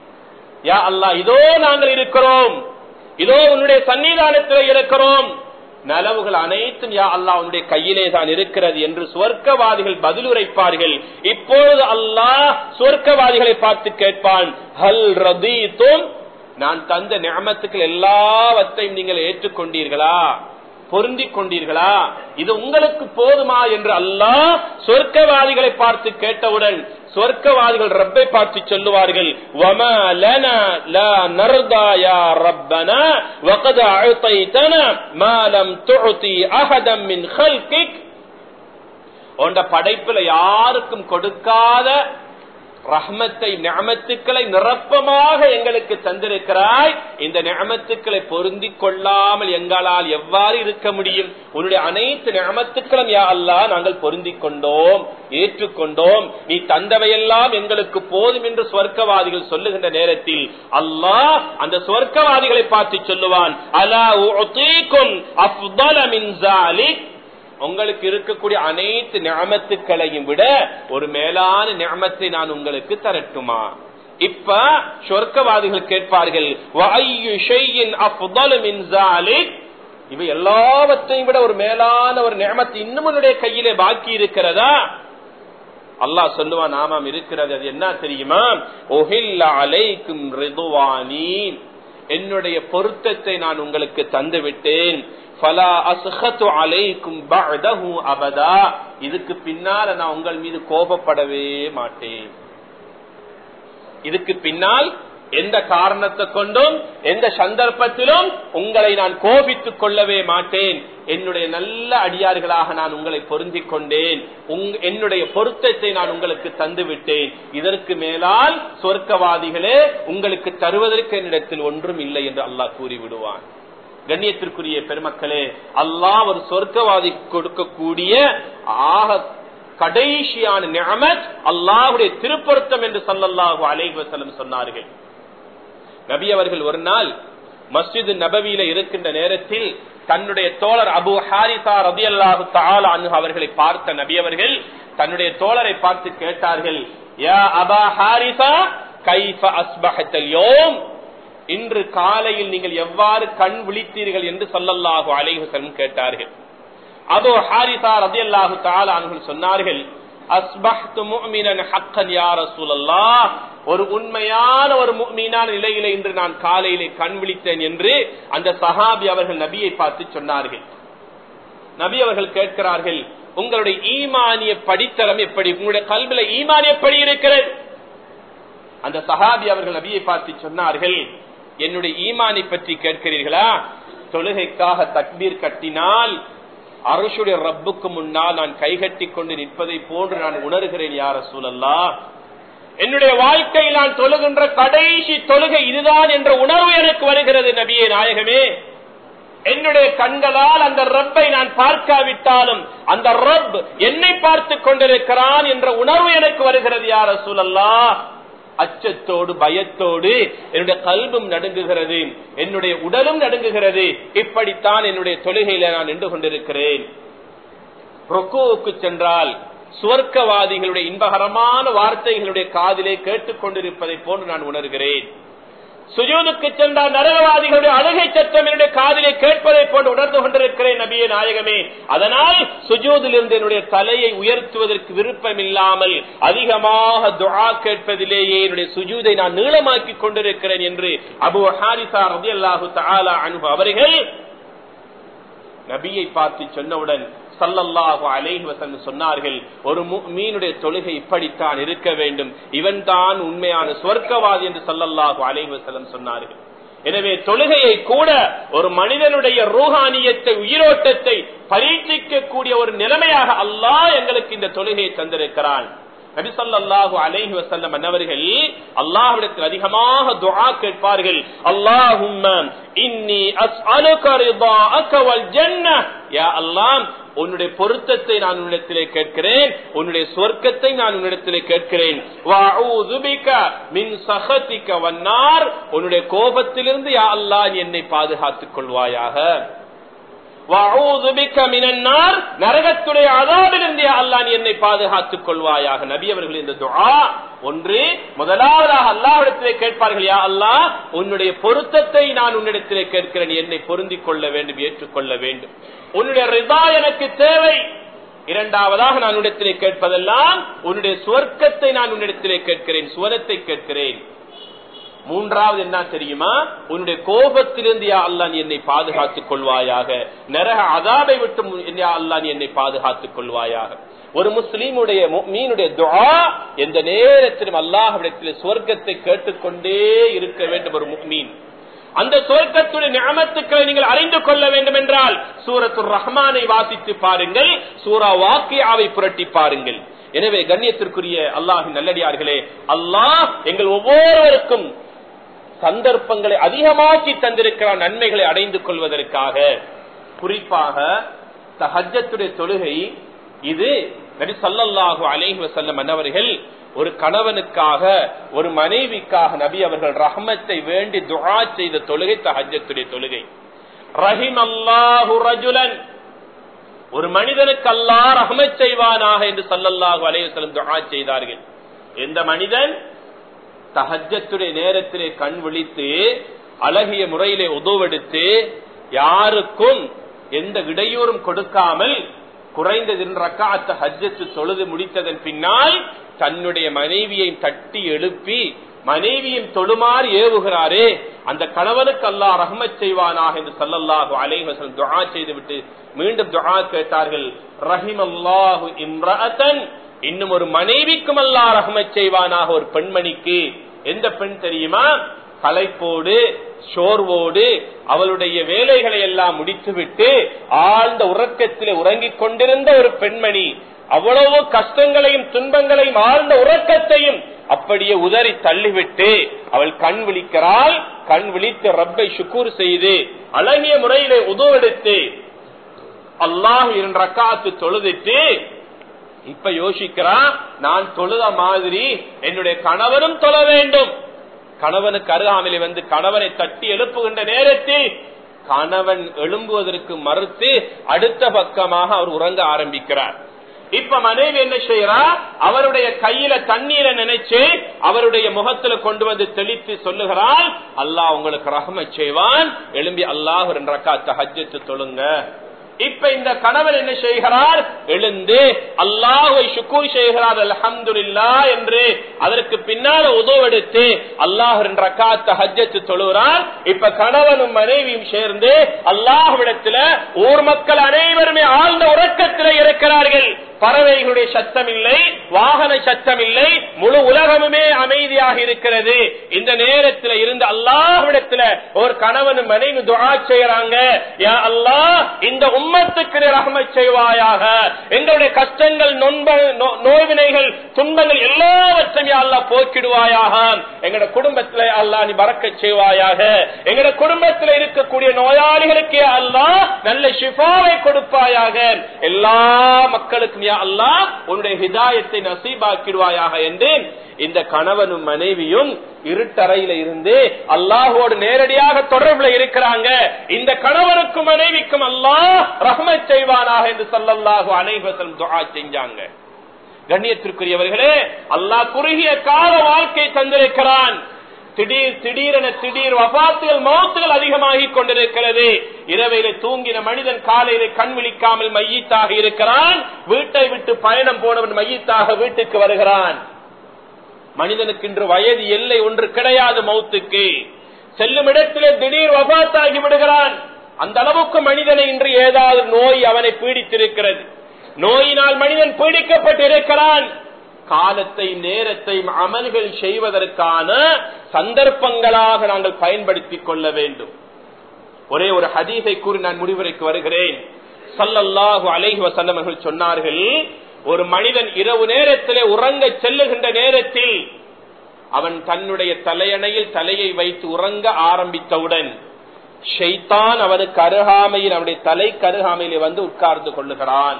யா அல்லாஹ் இதோ நாங்கள் இருக்கிறோம், இதோ உன்னுடைய சன்னிதானத்தில் இருக்கிறோம், நலவுகள் அனைத்தும் யா அல்லாஹ் உன்னுடைய கையிலே தான் இருக்கிறது என்று சொர்க்கவாதிகள் பதிலுரைப்பார்கள். இப்பொழுது அல்லாஹ் சொர்க்கவாதிகளை பார்த்து கேட்பான், ஹல் ரதீதும், நான் தந்த நிஅமத்துக்கள் எல்லாவற்றையும் நீங்கள் ஏற்றுக்கொண்டீர்களா, பொருந்திக் கொண்டீர்களா, இது உங்களுக்கு போதுமா என்று அல்லாஹ் சொர்க்கவாதிகளை பார்த்து கேட்டவுடன் சொர்க்கவாதிகள் ரப்பை பார்த்து சொல்லுவார்கள், வமா லனா லா நர்தா யா ரப்பனா வகத் அஅதைதனா மா லம் துஅதி அஹதம் மின் ஹல்கிக். உன்ட படைப்புல யாருக்கும் கொடுக்காத ரஹ்மத்தை, நிஅமத்துக்களை நிரப்பமாக எங்களுக்கு தந்திருக்கிறாய், இந்த நிஅமத்துக்களை பொருந்திக் கொள்ளாமல் எங்களால் எவ்வாறு இருக்க முடியும்? உன்னுடைய அனைத்து நிஅமத்துக்களும் யா அல்லாஹ் நாங்கள் பொருந்திக் கொண்டோம், ஏற்றுக்கொண்டோம், நீ தந்தவையெல்லாம் எங்களுக்கு போதும் என்று சொர்க்கவாதிகள் சொல்லுகின்ற நேரத்தில் அல்லாஹ் அந்த சொர்க்கவாதிகளை பார்த்து சொல்லுவான், அலா உஅதீகும் அஃதல மின் ஸாலிக், உங்களுக்கு இருக்கக்கூடிய அனைத்து நிஅமத்துக்களையும் விட ஒரு மேலான நிஅமத்தை நான் உங்களுக்கு தரட்டுமா? இப்ப சொர்க்கவாதிகள் கேட்பார்கள், வஅய்யு ஷைஇன் அஃதல மின் ஸாலிக், இவை எல்லாவற்றையும் விட ஒரு மேலான ஒரு நிஅமத் இன்னும் உன்னுடைய கையிலே பாக்கி இருக்கிறதா? அல்லாஹ் சொல்லுவான், ஆமாம் இருக்கிறது. அது என்ன தெரியுமா? உஹில்ல அலைக்கும் ரிதுவானி, என்னுடைய பொருத்தத்தை நான் உங்களுக்கு தந்து விட்டேன். ஃபலா அஸ்கது அலைக்கும் பஅதஹு அபதா, இதுக்கு பின்னால் நான் உங்கள் மீது கோபப்படவே மாட்டேன். இதுக்கு பின்னால் எந்த காரணத்தை கொண்டும் எந்த சந்தர்ப்பத்திலும் உங்களை நான் கோபித்துக் கொள்ளவே மாட்டேன். என்னுடைய நல்ல அடியார்களாக நான் உங்களை பொருந்திக் கொண்டேன், என்னுடைய பொருத்தத்தை நான் உங்களுக்கு தந்து விட்டேன். இதற்கு மேலால் சொர்க்கவாதிகளே உங்களுக்கு தருவதற்கு என்னிடத்தில் ஒன்றும் இல்லை என்று அல்லாஹ் கூறிவிடுவான். கண்ணியத்திற்குரிய பெருமக்களே, அல்லாஹ் ஒரு சொர்க்கவாதி கொடுக்கக்கூடிய ஆக கடைசியான நிஅமத் அல்லாஹ்வுடைய திருப்பொருத்தம் என்று ஸல்லல்லாஹு அலைஹி வஸல்லம் சொன்னார்கள். நபி அவர்கள் ஒரு நாள் மஸ்ஜித் நபவியில இருக்கின்ற நேரத்தில் தன்னுடைய தோழர் அபூ ஹாரிஸா ரலியல்லாஹு தஆலா அன்ஹு அவர்களை பார்த்த நபி அவர்கள் தன்னுடைய தோழரை பார்த்து கேட்டார்கள், யா அபா ஹாரிஸா கைஃப அஸ்பஹத்தல் யௌம், இன்று காலையில் நீங்கள் எவ்வாறு கண் விழித்தீர்கள் என்று ஸல்லல்லாஹு அலைஹி வஸல்லம் கேட்டார்கள். அபூ ஹாரிஸா ரலியல்லாஹு தஆலா அன்ஹு சொன்னார்கள், அஸ்பஹ்து முஃமினன் ஹக்கன் யா ரசூலல்லாஹ், ஒரு உண்மையான ஒரு முஃமினான நிலையில இன்று நான் காலையிலே கண் விழித்தேன் என்று அந்த சஹாபி அவர்கள் நபியை பார்த்து சொன்னார்கள். நபி அவர்கள் கேட்கிறார்கள், உங்களுடைய ஈமானிய படித்தரம் எப்படி, உங்களுடைய கல்வில ஈமான் எப்படி இருக்கிறது? அந்த சஹாபி அவர்கள் நபியை பார்த்து சொன்னார்கள், என்னுடைய ஈமானை பற்றி கேட்கிறீர்களா? தொழுகைக்காக தக்பீர் கட்டினால் அர்ஷுடைய ரப்புக்கு முன்னால் நான் கைகட்டி கொண்டு நிற்பதை போன்று நான் உணர்கிறேன் யா ரசூலல்லாஹ். என்னுடைய வாழ்க்கையில் நான் தொழுகின்ற கடைசி தொழுகை இதுதான் என்ற உணர்வு எனக்கு வருகிறது நபியே நாயகமே. என்னுடைய கண்களால் அந்த ரப்பை நான் பார்க்காவிட்டாலும் அந்த ரப் என்னை பார்த்து கொண்டிருக்கிறான் என்ற உணர்வு எனக்கு வருகிறது யா ரசூலல்லாஹ். அச்சத்தோடு பயத்தோடு என்னுடைய கல்பும் நடுங்குகிறது, என்னுடைய உடலும் நடுங்குகிறது. இப்படித்தான் என்னுடைய தொழுகையில நான் நின்று கொண்டிருக்கிறேன். ருக்குவுக்கு சென்றால் சுவர்க்கவாதிகளுடைய இன்பகரமான வார்த்தைகளுடைய காதிலே கேட்டுக் கொண்டிருப்பதை போன்று நான் உணர்கிறேன். சுஜூதுக்கு சென்றால் நரகவாதிகளுடைய அழுகை சத்தம் என்னுடைய காதிலே கேட்பதை போன்று உணர்ந்து கொண்டிருக்கிறேன் நபியே நாயகமே. அதனால் சுஜூதிலிருந்து என்னுடைய தலையை உயர்த்துவதற்கு விருப்பம் இல்லாமல் அதிகமாக துஆ கேட்பதிலேயே என்னுடைய சுஜூதை நான் நீளமாக்கி கொண்டிருக்கிறேன் என்று அபூ ஹாரிஸா ரலியல்லாஹு தஆலா அன்ஹு அவர்கள் நபியை பார்த்து சொன்னவுடன் ஸல்லல்லாஹு அலைஹி வஸல்லம் சொன்னார்கள், ஒரு முஃமினுடைய தொழுகை இப்படித்தான் இருக்க வேண்டும், இவன் தான் உண்மையான சுவர்க்கவாதி என்று ஸல்லல்லாஹு அலைஹி வஸல்லம் சொன்னார்கள். எனவே தொழுகையை கூட ஒரு மனிதனுடைய ரூஹானியத்தை, உயிரோட்டத்தை பரீட்சிக்க கூடிய ஒரு நிலைமையாக அல்லாஹ் எங்களுக்கு இந்த தொழுகையை தந்திருக்கிறான். நபி ஸல்லல்லாஹு அலைஹி வஸல்லம் அன்னவர்கள் அல்லாஹ்விடத்தில் அதிகமாக துஆ கேட்பார்கள். அல்லாஹும்ம இன்னி அஸ்அலுக ரிதாஅக வல் ஜன்னah, யா அல்லாஹ் உன்னுடைய பொருத்தத்தை நான் உன்னிடத்திலே கேட்கிறேன், உன்னுடைய சொர்க்கத்தை நான் உன்னிடத்திலே கேட்கிறேன். வஅஊது பிக மின் சஹதிக வன்னார், உன்னுடைய கோபத்திலிருந்து யா அல்லாஹ் என்னை பாதுகாத்துக் கொள்வாயாக. வஅஊது பிக மினன் நார், நரகத்துடைய அஸாபிலிருந்து யா அல்லாஹ் என்னை பாதுகாத்துக் கொள்வாயாக. நபி அவர்கள் இந்த துஆ ஒன்று முதலாவதாக அல்லாஹ்விடத்திலே கேட்பார்கள், யா அல்லாஹ் உன்னுடைய பொருத்தத்தை நான் உன்னிடத்திலே கேட்கிறேன், என்னை பொருந்திக் கொள்ள வேண்டும், ஏற்றுக்கொள்ள வேண்டும், உன்னுடைய ரிதா எனக்கு தேவை. இரண்டாவதாக நான் உன்னிடத்திலே கேட்பதெல்லாம் உன்னுடைய சுவர்க்கத்தை நான் உன்னிடத்திலே கேட்கிறேன், சுவனத்தை கேட்கிறேன். மூன்றாவது என்ன தெரியுமா? உன்னுடைய கோபத்திலிருந்து யா அல்லாஹ் என்னை பாதுகாத்துக் கொள்வாயாக, நரக அஸாபை விட்டு யா அல்லாஹ் என்னை பாதுகாத்துக் கொள்வாயாக. ஒரு முஸ்லிமுடைய முஃமினுடைய துஆ எந்த நேரத்திலும் அல்லாஹ்விடத்தில் சுவர்க்கத்தை கேட்டுக்கொண்டே இருக்க வேண்டும். ஒரு முஃமின் அந்த சுவர்க்கத்துடைய நிஅமத்துக்களை நீங்கள் அறிந்து கொள்ள வேண்டும் என்றால் சூரத்துர் ரஹ்மானை வாசித்து பாருங்கள், சூரா வாக்கியாவை புரட்டி பாருங்கள். எனவே கண்ணியத்திற்குரிய அல்லாஹ்வின் நல்லடியார்களே, அல்லாஹ் எங்கள் ஒவ்வொருவருக்கும் சந்தர்ப்பங்களை அதிகமாக்கி தந்திருக்கிறார் நன்மைகளை அடைந்து கொள்வதற்காக. குறிப்பாக தஹஜ்ஜுடைய தொழுகை, இது நபி ஸல்லல்லாஹு அலைஹி வஸல்லம் அன்னவர்கள் ஒரு கணவனுக்காக, ஒரு மனைவிக்காக நபி அவர்கள் ரஹ்மத்தை வேண்டி துஆ செய்த தொழுகை தஹஜ்ஜுடைய தொழுகை. ரஹிமல்லாஹு ரஜுலன், ஒரு மனிதனுக்கு அல்லாஹ் ரஹ்மத் செய்வானாக என்று ஸல்லல்லாஹு அலைஹி வஸல்லம் துஆ செய்தார்கள். எந்த மனிதன் தஹஜ்ஜுடைய நேரத்திலே கண் விழித்து அழகிய முறையிலே உதுவெடுத்து யாருக்கும் எந்த இடையூறும் கொடுக்காமல் குறைந்தது 2 ரக்அத் ஹஜ்ஜத்து தொழுது முடித்ததன் பின்னால் தன்னுடைய மனைவியை தட்டி எழுப்பி மனைவியும் தொழுமாறு ஏவுகிறாரே, அந்த கணவனுக்கு அல்லாஹ் ரஹ்மத் செய்வானாக என்று ஸல்லல்லாஹு அலைஹி வஸல்லம் துஆ செய்துவிட்டு மீண்டும் துஆ கேட்டார்கள், ரஹிமல்லாஹு இம்ரஅத்தன், இன்னும் ஒரு மனைவிக்கும் அல்லாஹ் ரஹ்மத் செய்வானாக, ஒரு பெண்மணிக்கு. எந்த பெண் தெரியுமா? களைப்போடு சோர்வோடு அவளுடைய வேலைகளை எல்லாம் முடித்துவிட்டு ஆழ்ந்த உறக்கத்திலே உறங்கிக் கொண்டிருந்த ஒரு பெண்மணி, அவ்வளவு கஷ்டங்களையும் துன்பங்களையும் ஆழ்ந்த உறக்கத்தையும் அப்படியே உதறி தள்ளிவிட்டு அவள் கண் விழிக்கிறாள். கண் விழித்து ரப்பை ஷுக்கூர் செய்து அழகிய முறையிலே உதுவெடுத்து அல்லாஹ் 2 ரக்அத் தொழுதிட்டு இப்ப யோசிக்கிறான், நான் தொழுத மாதிரி என்னுடைய கணவனும் தொழ வேண்டும். கணவனுக்கு அருகாமையிலே வந்து கணவனை தட்டி எழுப்புகின்ற நேரத்தில் கணவன் எழும்புவதற்கு மறுத்து அடுத்த பக்கமாக அவர் உறங்க ஆரம்பிக்கிறார். இப்ப மனைவி என்ன செய்யறா? அவருடைய கையில தண்ணீரை நினைச்சு அவருடைய முகத்துல கொண்டு வந்து தெளித்து சொல்லுகிறாள், அல்லாஹ் உங்களுக்கு ரஹ்மத் செய்வான், எழும்பி அல்லாஹ் 2 ரக்அத் தஹஜ்ஜத் தொழுங்க. இப்ப இந்த கணவன் என்ன செய்கிறார்? எழுந்து அல்லாஹ்வை ஷுக்ர் செய்கிறார், அல்ஹம்துலில்லாஹ் என்று. அதற்கு பின்னால் உது எடுத்து அல்லாஹ் 2 ரக்காத் தஹஜ்ஜத் தொழுகிறார். இப்ப கணவனும் மனைவியும் சேர்ந்து அல்லாஹ்விடத்துல ஊர் மக்கள் அனைவருமே ஆழ்ந்த உறக்கத்தில் இருக்கிறார்கள். பறவைகளுடைய சத்தம் இல்லை, வாகன சத்தம் இல்லை, முழு உலகமுமே அமைதியாக இருக்கிறது. இந்த நேரத்தில் இருந்து அல்லாஹ்விடத்துல ஒரு கணவனும் மனைவி துஆ செய்யறாங்க, யா அல்லாஹ் இந்த உம்மத்துக்கு ரஹ்மத் செய்வாயாக, எங்களுடைய கஷ்டங்கள் நோய்வினைகள் துன்பங்கள் எல்லாவற்றையும் யா அல்லாஹ் போக்கிடுவாயாக, எங்களுடைய குடும்பத்தில் அல்லாஹ் நீ பரக்கத் செய்வாயாக, எங்களுடைய குடும்பத்தில் இருக்கக்கூடிய நோயாளிகளுக்கு யா அல்லாஹ் நல்ல ஷிஃபாவை கொடுப்பாயாக, எல்லா மக்களுக்கும் அல்லாஹ் உன்னுடைய ஹிதாயத்தை நசீபாக்கிடுவாயாக என்று இந்த கணவனும் மனைவியும் இருட்டறையில இருந்து அல்லாஹோடு நேரடியாக தொடர்புல இருக்கிறாங்க. இந்த கணவனுக்கும் மனைவிக்கும் அல்லாஹ் ரஹ்மத் செய்வானாக என்று ஸல்லல்லாஹு அலைஹி வஸல்லம் துஆ செஞ்சாங்க. கண்ணியத்திற்குரியவர்களே, அல்லாஹ் குறுகிய கால வாழ்க்கை தந்திருக்கிறான். திடீர் வஃபாத்துகள் மௌத்துகள் அதிகமாகிக் கொண்டிருக்கிறது. இரவையில தூங்கின மனிதன் காலையில கண் விழிக்காமல் மையத்தாக இருக்கிறான். வீட்டை விட்டு பயணம் போனவன் மையத்தாக வீட்டுக்கு வருகிறான். மனிதனுக்கு இன்று வயது எல்லை ஒன்று கிடையாது. மௌத்துக்கு செல்லும் இடத்திலே திடீர் வஃபாத்தாகி விடுகிறான். அந்த அளவுக்கு மனிதனை இன்று ஏதாவது நோய் அவனை பீடித்திருக்கிறது. நோயினால் மனிதன் பீடிக்கப்பட்டு இருக்கிறான். காலத்தை நேரத்தை அமல்கள் செய்வதற்கான சந்தர்ப்பங்களாக நாங்கள் பயன்படுத்திக் கொள்ள வேண்டும். ஒரே ஒரு ஹதீஸை கூறி நான் முடிவுரைக்கு வருகிறேன். ஸல்லல்லாஹு அலைஹி வஸல்லம் அவர்கள் சொன்னார்கள், ஒரு மனிதன் இரவு நேரத்திலே உறங்க செல்லுகின்ற நேரத்தில் அவன் தன்னுடைய தலையணையில் தலையை வைத்து உறங்க ஆரம்பித்தவுடன் ஷைத்தான் அவனுக்கு அருகாமையில், அவனுடைய தலைக்கு அருகாமையிலே வந்து உட்கார்ந்து கொள்ளுகிறான்.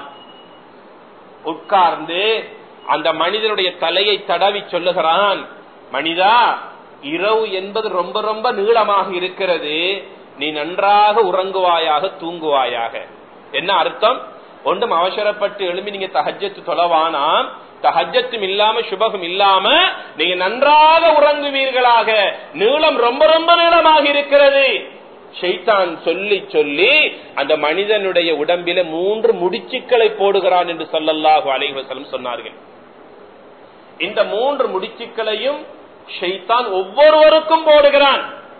உட்கார்ந்து அந்த மனிதனுடைய தலையை தடவி சொல்லுகிறான், மனிதா, இரவு என்பது ரொம்ப ரொம்ப நீளமாக இருக்கிறது, நீ நன்றாக உறங்குவாயாக, தூங்குவாயாக. என்ன அர்த்தம்? ஒன்றும் அவசரப்பட்டு எழுப்பி நீங்க தஹஜ்ஜத் தொழவானாம், தஹஜ்ஜத்தும் இல்லாம சுபகம் இல்லாம நீங்க நன்றாக உறங்குவீர்களாக, நீளம் ரொம்ப ரொம்ப நீளமாக இருக்கிறது. ஷைத்தான் சொல்லி சொல்லி அந்த மனிதனுடைய உடம்பில 3 முடிச்சுக்களை போடுகிறான் என்று ஸல்லல்லாஹு அலைஹி வஸல்லம் சொன்னார்கள். இந்த 3 முடிச்சுக்களையும் ஷைத்தான் ஒவ்வொருவருக்கும் போடுகிறான்.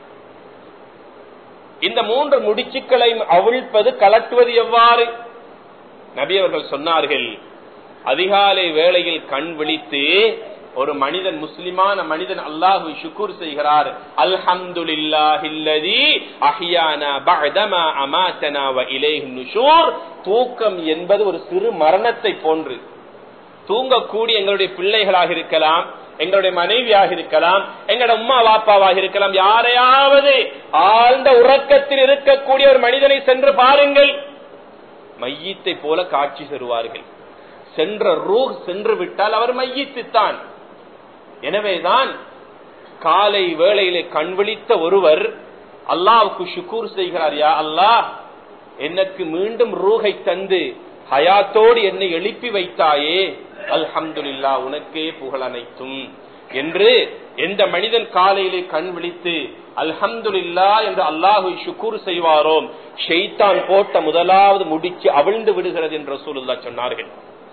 இந்த 3 முடிச்சுக்களையும் அவிழ்ப்பது, கலட்டுவது எவ்வாறு? நபி அவர்கள் சொன்னார்கள், அதிகாலை வேளையில் கண் விழித்து ஒரு மனிதன், முஸ்லிமான மனிதன் அல்லாஹ்வை ஷுக்ர் செய்கிறார், அல்ஹம்துலில்லாஹில்லதி அஹ்யானா பஅதமா அமாதனா வ இலைஹின் நுஷூர். தூக்கம் என்பது ஒரு சிறு மரணத்தை போன்று. தூங்கக்கூடிய எங்களுடைய பிள்ளைகளாக இருக்கலாம், எங்களுடைய மனைவியாக இருக்கலாம், எங்களுடைய உம்மா வாப்பாவாக இருக்கலாம், யாரையாவது ஆழ்ந்த உறக்கத்தில் இருக்கக்கூடிய ஒரு மனிதனை சென்று பாருங்கள், மையத்தை போல காட்சி தருவார்கள். சென்ற ரூஹ் சென்று விட்டால் அவர் மையத்துத்தான். எனவேதான் காலை வேளையிலே கண் விழித்த ஒருவர் அல்லாஹ்வுக்கு ஷுக்ர் செய்கிறார், யா அல்லாஹ், எனக்கு மீண்டும் ரூஹை தந்து ஹயாத்தோடு என்னை எழுப்பி வைத்தாயே, அல்ஹம்துலில்லாஹ், உனக்கே புகழ் அனைத்தும் என்று எந்த மனிதன் காலையிலே கண் விழித்து அல்ஹம்துலில்லாஹ் என்று அல்லாஹ்வை ஷுக்ர் செய்வாரோ, ஷைத்தான் போட்ட முதலாவது முடிச்சு அவிழ்ந்து விடுகிறது என்று ரசூலுல்லாஹ் சொன்னார்கள்.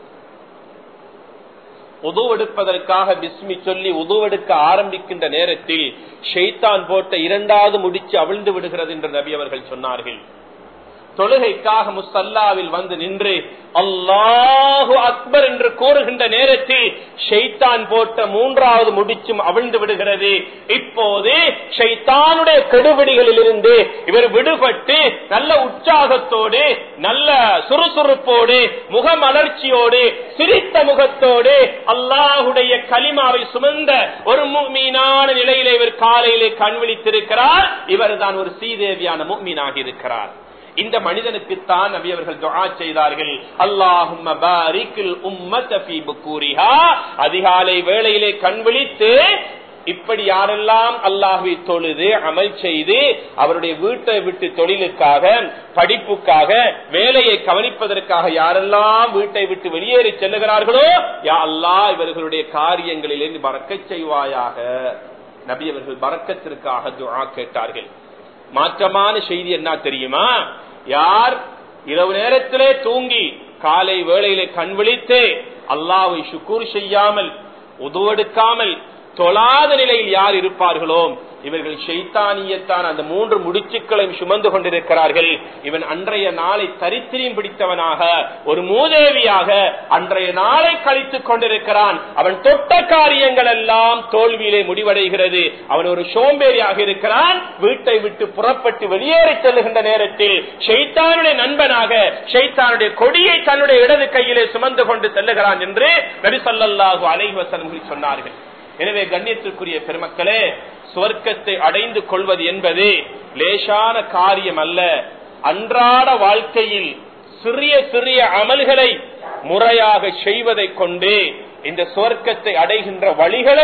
உது எடுப்பதற்காக பிஸ்மி சொல்லி உது எடுக்க ஆரம்பிக்கின்ற நேரத்தில் ஷைத்தான் போட்ட 2வது முடிச்சு அவிழ்ந்து விடுகிறது என்று நபி அவர்கள் சொன்னார்கள். தொழுகைக்காக முஸல்லாவில் வந்து நின்று அல்லாஹு அக்பர் என்று கூறுகின்ற நேரத்தில் ஷைத்தான் போட்ட 3வது முடிச்சும் அவிழ்ந்து விடுகிறது. இப்போது ஷைத்தானுடைய கெடுபிடிகளில் இருந்து இவர் விடுபட்டு நல்ல உற்சாகத்தோடு, நல்ல சுறுசுறுப்போடு, முகமலர்ச்சியோடு, சிரித்த முகத்தோடு அல்லாஹுடைய கலிமாவை சுமந்த ஒரு முஃமினான நிலையிலே இவர் காலையிலே கண் விழித்திருக்கிறார். இவர் தான் ஒரு சீதேவியான முஃமினாக இருக்கிறார். இந்த மனிதனுக்கு தான் நபி அவர்கள் துஆ செய்தார்கள், அல்லாஹும்ம பாரிக்கில் உம்மத ஃபீ புக்கூரிஹா. அதிகாலை வேளையிலே கண் விழித்து இப்படி யாரெல்லாம் அல்லாஹ்வை தொழுது அமல் செய்து அவருடைய வீட்டை விட்டு தொழிலுக்காக, படிப்புக்காக, வேலையை கவனிப்பதற்காக யாரெல்லாம் வீட்டை விட்டு வெளியேறி செல்லுகிறார்களோ, யா அல்லாஹ், இவர்களுடைய காரியங்களிலே பரக்கத் செய்வாயாக. நபி அவர்கள் பரக்கத்திற்காக துஆ கேட்டார்கள். மாற்றமான செய்தி என்ன தெரியுமா? யார் இரவு நேரத்திலே தூங்கி காலை வேளையிலே கண் விழித்து அல்லாஹ்வை ஷுக்கூர் செய்யாமல் உதுவெடுக்காமல் தொழாத நிலையில் யார் இருப்பார்களோ இவர்கள் ஷைத்தானியத்தான் அந்த 3 முடிச்சுக்களையும் சுமந்து கொண்டிருக்கிறார்கள். இவன் அன்றைய நாளை தரித்திரியம் பிடித்தவனாக ஒரு மூதேவியாக அன்றைய நாளை கழித்துக் கொண்டிருக்கிறான். அவன் தொட்ட காரியங்கள் எல்லாம் தோல்வியிலே முடிவடைகிறது. அவன் ஒரு சோம்பேறியாக இருக்கிறான். வீட்டை விட்டு புறப்பட்டு வெளியேறி செல்லுகின்ற நேரத்தில் ஷைத்தானுடைய நண்பனாக ஷைத்தானுடைய கொடியை தன்னுடைய இடது கையிலே சுமந்து கொண்டு செல்லுகிறான் என்று நபி ஸல்லல்லாஹு அலைஹி வஸல்லம் சொன்னார்கள். எனவே கண்ணியத்திற்குரிய பெருமக்களே, சுவர்க்கத்தை அடைந்து கொள்வது என்பது லேசான காரியம் அல்ல. அன்றாட வாழ்க்கையில் சிறிய சிறிய அமல்களை முறையாக செய்வதை கொண்டு இந்த சுவர்க்கத்தை அடைகின்ற வழிகளை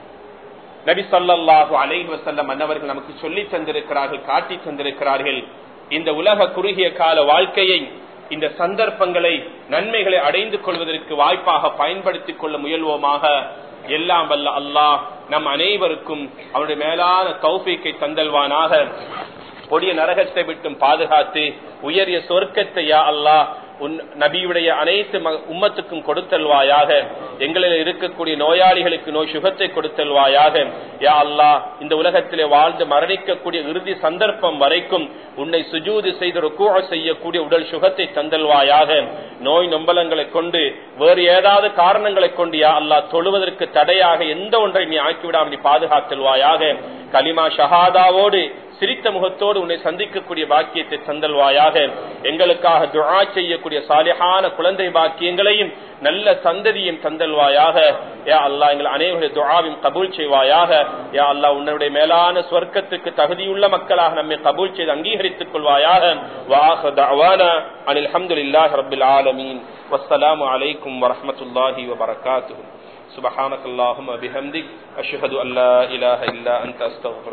நபி ஸல்லல்லாஹு அலைஹி வஸல்லம் அன்னவர்கள் நமக்கு சொல்லி தந்திருக்கிறார்கள், காட்டி தந்திருக்கிறார்கள். இந்த உலக குறுகிய கால வாழ்க்கையை, இந்த சந்தர்ப்பங்களை, நன்மைகளை அடைந்து கொள்வதற்கு வாய்ப்பாக பயன்படுத்திக் கொள்ள முயல்வோமாக. எல்லாம் வல்ல அல்லாஹ் நம் அனைவருக்கும் அவருடைய மேலான தௌஃபீக்கை தந்தல்வானாக. கொடிய நரகத்தை விட்டும் பாதுகாத்து உயரிய சொர்க்கத்தை யா அல்லாஹ் நபியுடைய அனைத்து உம்மத்துக்கும் கொடுத்தல்வாயாக. எங்களில் இருக்கக்கூடிய நோயாளிகளுக்கு நோய் சுகத்தை கொடுத்தல்வாயாக. யா அல்லாஹ் இந்த உலகத்திலே வாழ்ந்து மரணிக்கக்கூடிய இறுதி சந்தர்ப்பம் வரைக்கும் உன்னை சுஜூது செய்து ருக்கூஅ செய்யக்கூடிய உடல் சுகத்தை தந்தல்வாயாக. நோய் நொம்பலங்களை கொண்டு வேறு ஏதாவது காரணங்களை கொண்டு யா அல்லாஹ் தொழுவதற்கு தடையாக எந்த ஒன்றை நீ ஆக்கிவிடாமல் நீ பாதுகாத்தல்வாயாக. கலிமா ஷஹாதாவோடு சிரித்த முகத்தோடு உன்னை சந்திக்கக்கூடிய பாக்கியத்தை தந்தல்வாயாக. எங்களுக்காக துஆ செய்யக்கூடிய சாலிஹான குழந்தை பாக்கியங்களையும் நல்ல சந்ததியும் தந்தல்வாயாக. யா அல்லாஹ் எங்கள் அனைவருடைய துஆவையும் கபூல் செய்வாயாக. யா அல்லாஹ் உன்னுடைய மேலான சொர்க்கத்துக்கு தகுதியுள்ள மக்களாக நம்மை கபூல் செய்து அங்கீகரித்துக் கொள்வாயாக. வஆஹிரு தஅவானா அனில் ஹம்துலில்லாஹி ரப்பில் ஆலமீன். வஸ்ஸலாமு அலைக்கும் வரஹ்மத்துல்லாஹி வபரகாத்துஹு. சுப்ஹானக்கல்லாஹும்ம பிஹம்திக் அஷ்ஹது அல்லா இலாஹா இல்லா அன்த அஸ்தக்ஃபிருக